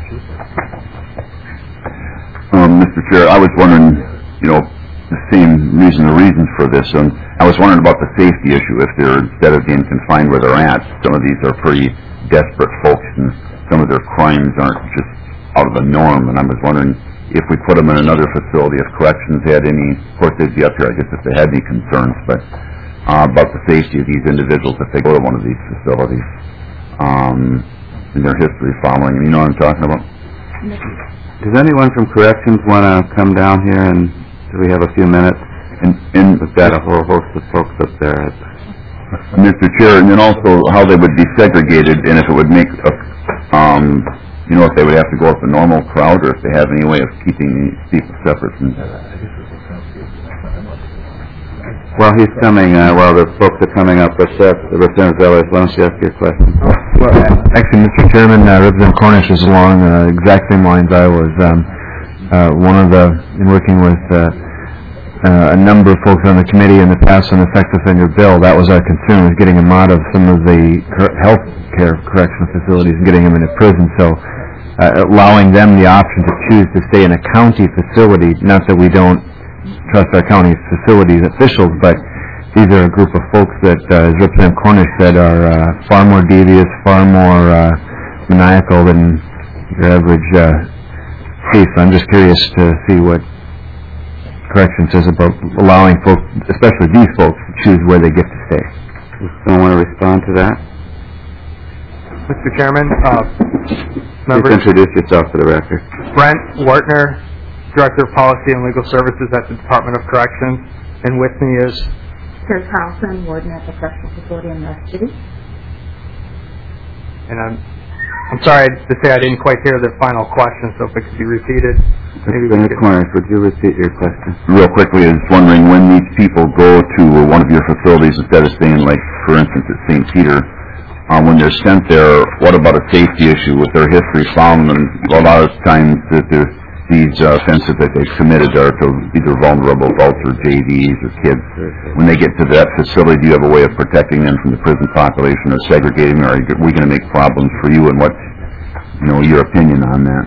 Um, Mister Chair, I was wondering, you know, the same reason, the reasons for this, and I was wondering about the safety issue. If they're, instead of being confined where they're at, some of these are pretty desperate folks, and some of their crimes aren't just out of the norm, and I was wondering if we put them in another facility, if corrections had any, of course they'd be up here, I guess, if they had any concerns, but uh, about the safety of these individuals if they go to one of these facilities, um, and their history following them. You know what I'm talking about? Does anyone from corrections want to come down here, and do we have a few minutes? And, and we've got a whole host of folks up there. Mister Chair, and then also how they would be segregated, and if it would make, a, um, you know, if they would have to go with a normal crowd, or if they have any way of keeping these people separate from. While he's coming, uh, while the folks are coming up, let's uh, Representative Zellers, why don't you ask your question? Well, actually, Mister Chairman, uh, Representative Cornish is along the uh, exact same lines I was. Um, uh, one of the, in working with uh, uh, a number of folks on the committee in the past on the sex offender bill, that was our concern, was getting them out of some of the cor- health care correctional facilities and getting them into prison. So uh, allowing them the option to choose to stay in a county facility, not that we don't trust our county facilities officials, but these are a group of folks that, uh, as Representative Cornish said, are uh, far more devious, far more uh, maniacal than your average uh, case. I'm just curious to see what correction says about allowing folks, especially these folks, to choose where they get to stay. Does someone want to respond to that? Mister Chairman, uh, members, please introduce yourself for the record. Brent Wartner, Director of Policy and Legal Services at the Department of Corrections, and with me is Terry Carlson, Warden at the Correctional Facility in West City. And I'm, I'm sorry to say I didn't quite hear the final question, so if it could be repeated. Maybe Representative Cornish, would you repeat your question? Real quickly, I was wondering when these people go to one of your facilities, instead of staying, like, for instance, at Saint Peter, uh, when they're sent there, what about a safety issue with their history found? And a lot of times that they're these uh, offenses that they've committed are to either vulnerable adults or J Vs or kids. When they get to that facility, do you have a way of protecting them from the prison population or segregating them, or are we going to make problems for you, and what, you know, your opinion on that?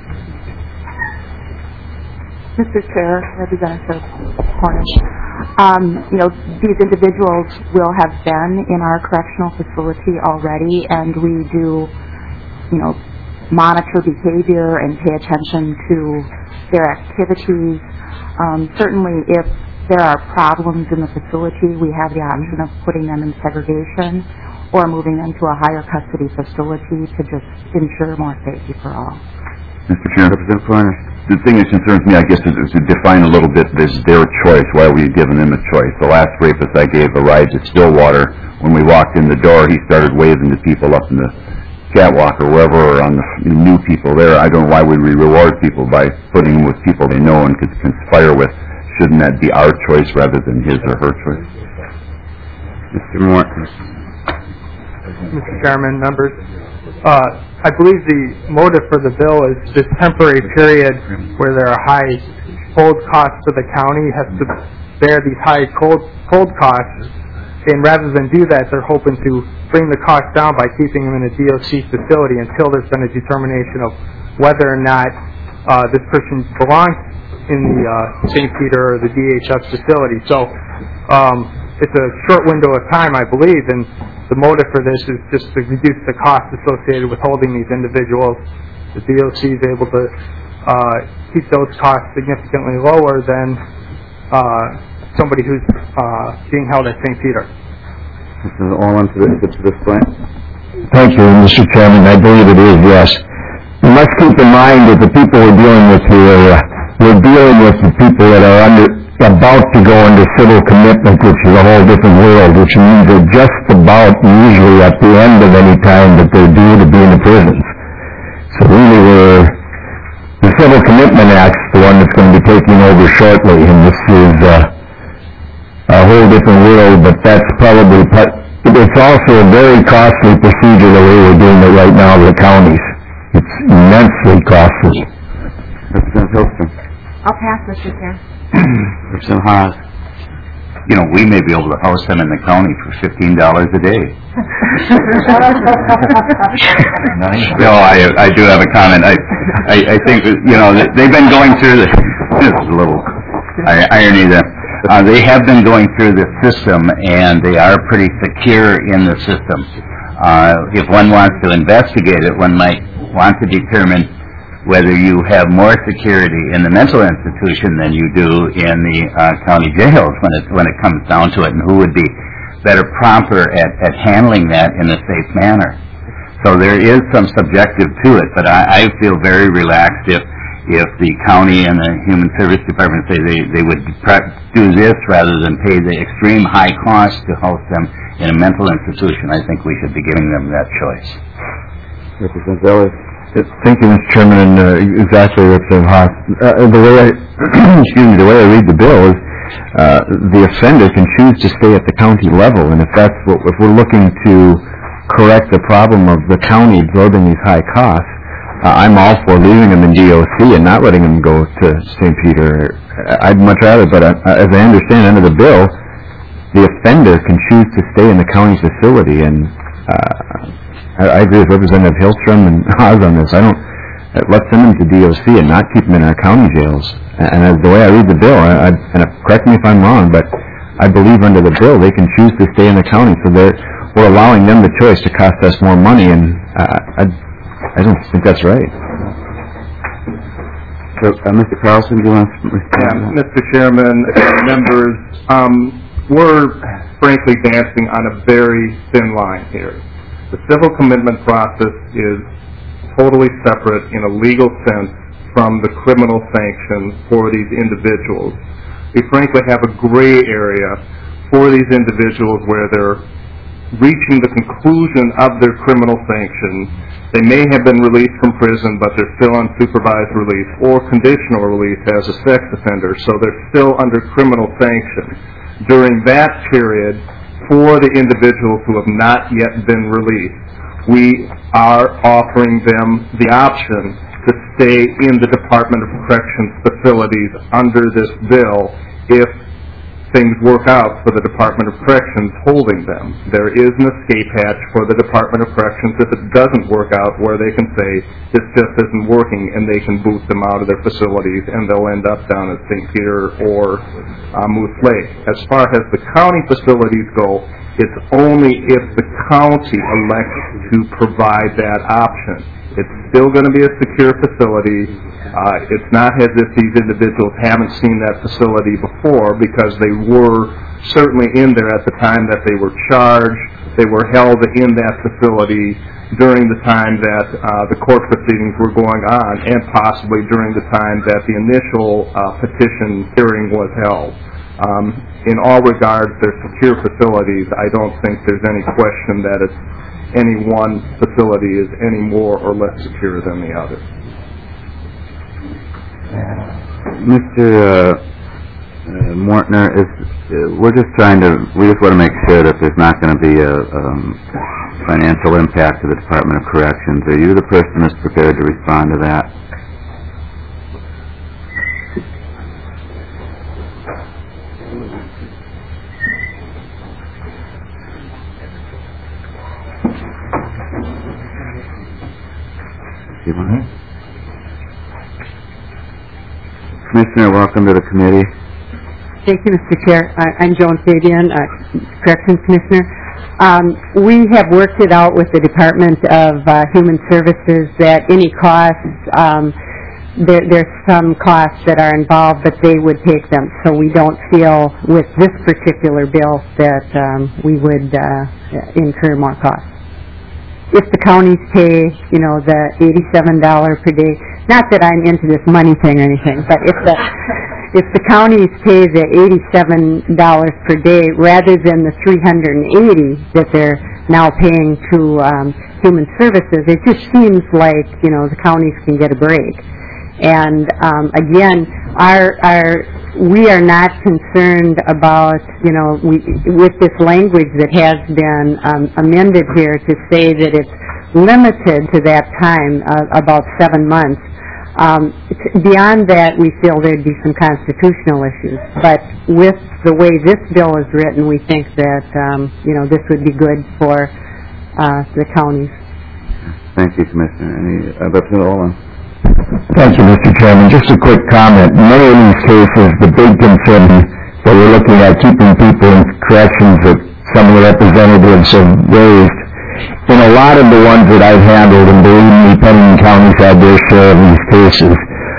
Mister Chair, Representative Cornish, um, you know, these individuals will have been in our correctional facility already, and we do, you know, monitor behavior and pay attention to their activities. Um, certainly, if there are problems in the facility, we have the option of putting them in segregation or moving them to a higher custody facility to just ensure more safety for all. Mister Chair, Representative Cornish, the thing that concerns me, I guess, is, is to define a little bit this their choice. Why are we giving them a choice? The last rapist I gave a ride to Stillwater, when we walked in the door, he started waving to people up in the catwalk or wherever, or on the new people there. I don't know why would we reward people by putting them with people they know and could conspire with. Shouldn't that be our choice rather than his or her choice? Mister Moore. Mister Chairman, members, uh, I believe the motive for the bill is this temporary period where there are high cold costs to the county has to bear these high cold cold costs, and rather than do that, they're hoping to bring the cost down by keeping them in a D O C facility until there's been a determination of whether or not uh, this person belongs in the uh, Saint Peter or the D H S facility. So um, it's a short window of time, I believe, and the motive for this is just to reduce the cost associated with holding these individuals. The D O C is able to uh, keep those costs significantly lower than uh, somebody who's uh, being held at Saint Peter. This is all on to this, to this point. Thank you, Mister Chairman. I believe it is, yes. We must keep in mind that the people we're dealing with here, uh, we're dealing with the people that are under, about to go under civil commitment, which is a whole different world, which means they're just about usually at the end of any time that they're due to be in the prisons. So really we're, the Civil Commitment Act's the one that's going to be taking over shortly, and this is uh, a whole different world, but that's probably part, it's also a very costly procedure the way we're doing it right now with the counties. It's immensely costly. Representative Hilstrom. I'll pass, Mister Chair. Representative Haas. You know, we may be able to house them in the county for fifteen dollars a day. No, I I do have a comment. I I, I think that, you know, they've been going through the, this is a little irony there. Uh, they have been going through the system, and they are pretty secure in the system. Uh, if one wants to investigate it, one might want to determine whether you have more security in the mental institution than you do in the uh, county jails when it when it comes down to it, and who would be better, prompter at, at handling that in a safe manner. So there is some subjective to it, but I, I feel very relaxed if if the county and the Human Service Department say they, they would do this rather than pay the extreme high cost to house them in a mental institution. I think we should be giving them that choice. Representative Ellis. Thank you, Mister Chairman, and uh, exactly, Representative Haas. Uh, the way I, excuse me, the way I read the bill is uh, the offender can choose to stay at the county level, and if that's what, if we're looking to correct the problem of the county absorbing these high costs, uh, I'm all for leaving them in D O C and not letting them go to Saint Peter. I'd much rather, but uh, as I understand under the bill, the offender can choose to stay in the county facility, and uh, I agree with Representative Hilstrom and Haas on this. I don't, let's send them to D O C and not keep them in our county jails. And as the way I read the bill, I, I, and correct me if I'm wrong, but I believe under the bill they can choose to stay in the county, so they're, we're allowing them the choice to cost us more money, and uh, I, I don't think that's right. So, uh, Mister Carlson, do you want to respond? Yeah, Mister Chairman, members, um, we're frankly dancing on a very thin line here. The civil commitment process is totally separate in a legal sense from the criminal sanctions for these individuals. We frankly have a gray area for these individuals where they're reaching the conclusion of their criminal sanctions. They may have been released from prison, but they're still on supervised release or conditional release as a sex offender, so they're still under criminal sanction. During that period, for the individuals who have not yet been released, we are offering them the option to stay in the Department of Corrections facilities under this bill if things work out for the Department of Corrections holding them. There is an escape hatch for the Department of Corrections if it doesn't work out, where they can say this just isn't working, and they can boot them out of their facilities, and they'll end up down at Saint Peter or uh, Moose Lake. As far as the county facilities go, it's only if the county elects to provide that option. It's still going to be a secure facility. Uh, it's not as if these individuals haven't seen that facility before, because they were certainly in there at the time that they were charged. They were held in that facility during the time that uh, the court proceedings were going on, and possibly during the time that the initial uh, petition hearing was held. Um, in all regards, they're secure facilities. I don't think there's any question that it's any one facility is any more or less secure than the other. Mister Uh, uh, Mortner, is, uh, we're just trying to, we just want to make sure that there's not going to be a um, financial impact to the Department of Corrections. Are you the person that's prepared to respond to that? Commissioner, welcome to the committee. Thank you, Mister Chair. I, I'm Joan Fabian, uh, Corrections Commissioner. Um, we have worked it out with the Department of uh, Human Services that any costs, um, there, there's some costs that are involved, but they would take them. So we don't feel with this particular bill that um, we would uh, incur more costs. If the counties pay, you know, the eighty-seven dollars per day, not that I'm into this money thing or anything, but if the if the counties pay the eighty-seven dollars per day rather than the three hundred eighty dollars that they're now paying to um, Human Services, it just seems like, you know, the counties can get a break. And um, again, our our we are not concerned about, you know, we, with this language that has been um, amended here to say that it's limited to that time, uh, about seven months. Um, beyond that, we feel there'd be some constitutional issues. But with the way this bill is written, we think that, um, you know, this would be good for uh, the counties. Thank you, Commissioner. Any, uh, Representative Olin. Thank you, Mister Chairman. Just a quick comment. In many of these cases, the big concern that we're looking at keeping people in corrections that some of the representatives have raised, in a lot of the ones that I've handled, and believe me, Pennington County's had their share of these cases,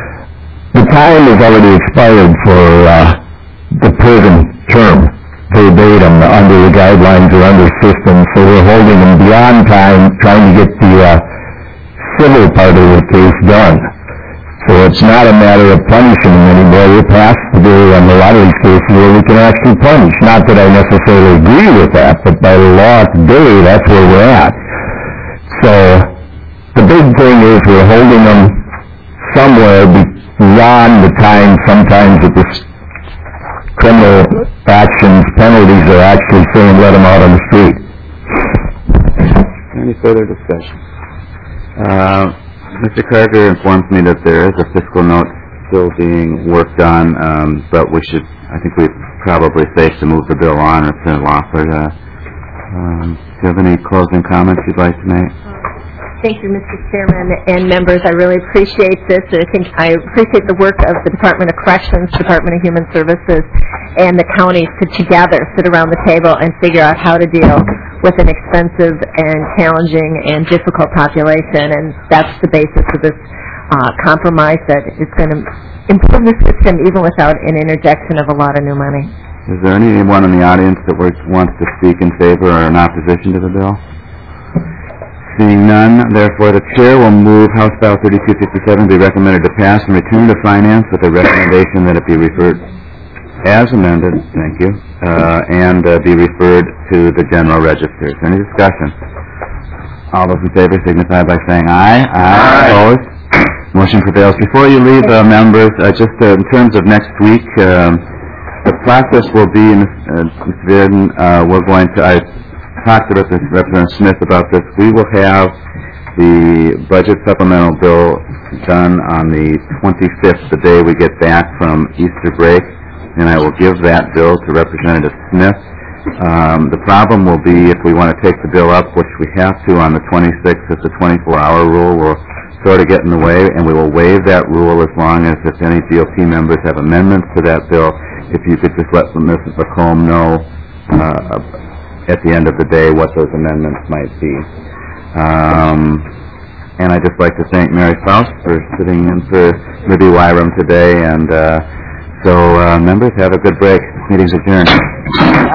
the time has already expired for uh, the prison term, verbatim, under the guidelines or under systems, so we're holding them beyond time, trying to get the uh, civil part of the case done. So it's not a matter of punishing them anymore. We're past the day on a lot of these cases where we can actually punish. Not that I necessarily agree with that, but by the law today, that's where we're at. So the big thing is we're holding them somewhere beyond the time sometimes that the criminal actions, penalties are actually saying let them out on the street. Any further discussion? Uh, Mister Carter informs me that there is a fiscal note still being worked on, um, but we should, I think we're probably safe to move the bill on. Representative Loeffler, uh, um, do you have any closing comments you'd like to make? Thank you, Mister Chairman and members. I really appreciate this. I think I appreciate the work of the Department of Corrections, Department of Human Services, and the counties to together sit around the table and figure out how to deal with an expensive and challenging and difficult population. And that's the basis of this uh, compromise, that it's going to improve the system even without an interjection of a lot of new money. Is there anyone in the audience that wants to speak in favor or in opposition to the bill? Seeing none, therefore the Chair will move House File thirty-two fifty-seven be recommended to pass and return to Finance with a recommendation that it be referred as amended, thank you, uh, and uh, be referred to the General Register. Is there any discussion? All those in favor signify by saying aye. Aye. Aye. Opposed? Motion prevails. Before you leave, uh, members, uh, just uh, in terms of next week, um, the process will be, uh, Mister Bearden, uh, we're going to, I talked with Representative Smith about this. We will have the budget supplemental bill done on the twenty-fifth, the day we get back from Easter break, and I will give that bill to Representative Smith. Um, the problem will be if we want to take the bill up, which we have to on the twenty-sixth, if the twenty-four hour rule will sort of get in the way, and we will waive that rule as long as if any G O P members have amendments to that bill, if you could just let Missus McComb know uh, at the end of the day what those amendments might be. Um, and I'd just like to thank Mary Faust for sitting in for Libby Wyram today, and uh, so uh, members, have a good break. Meeting's adjourned.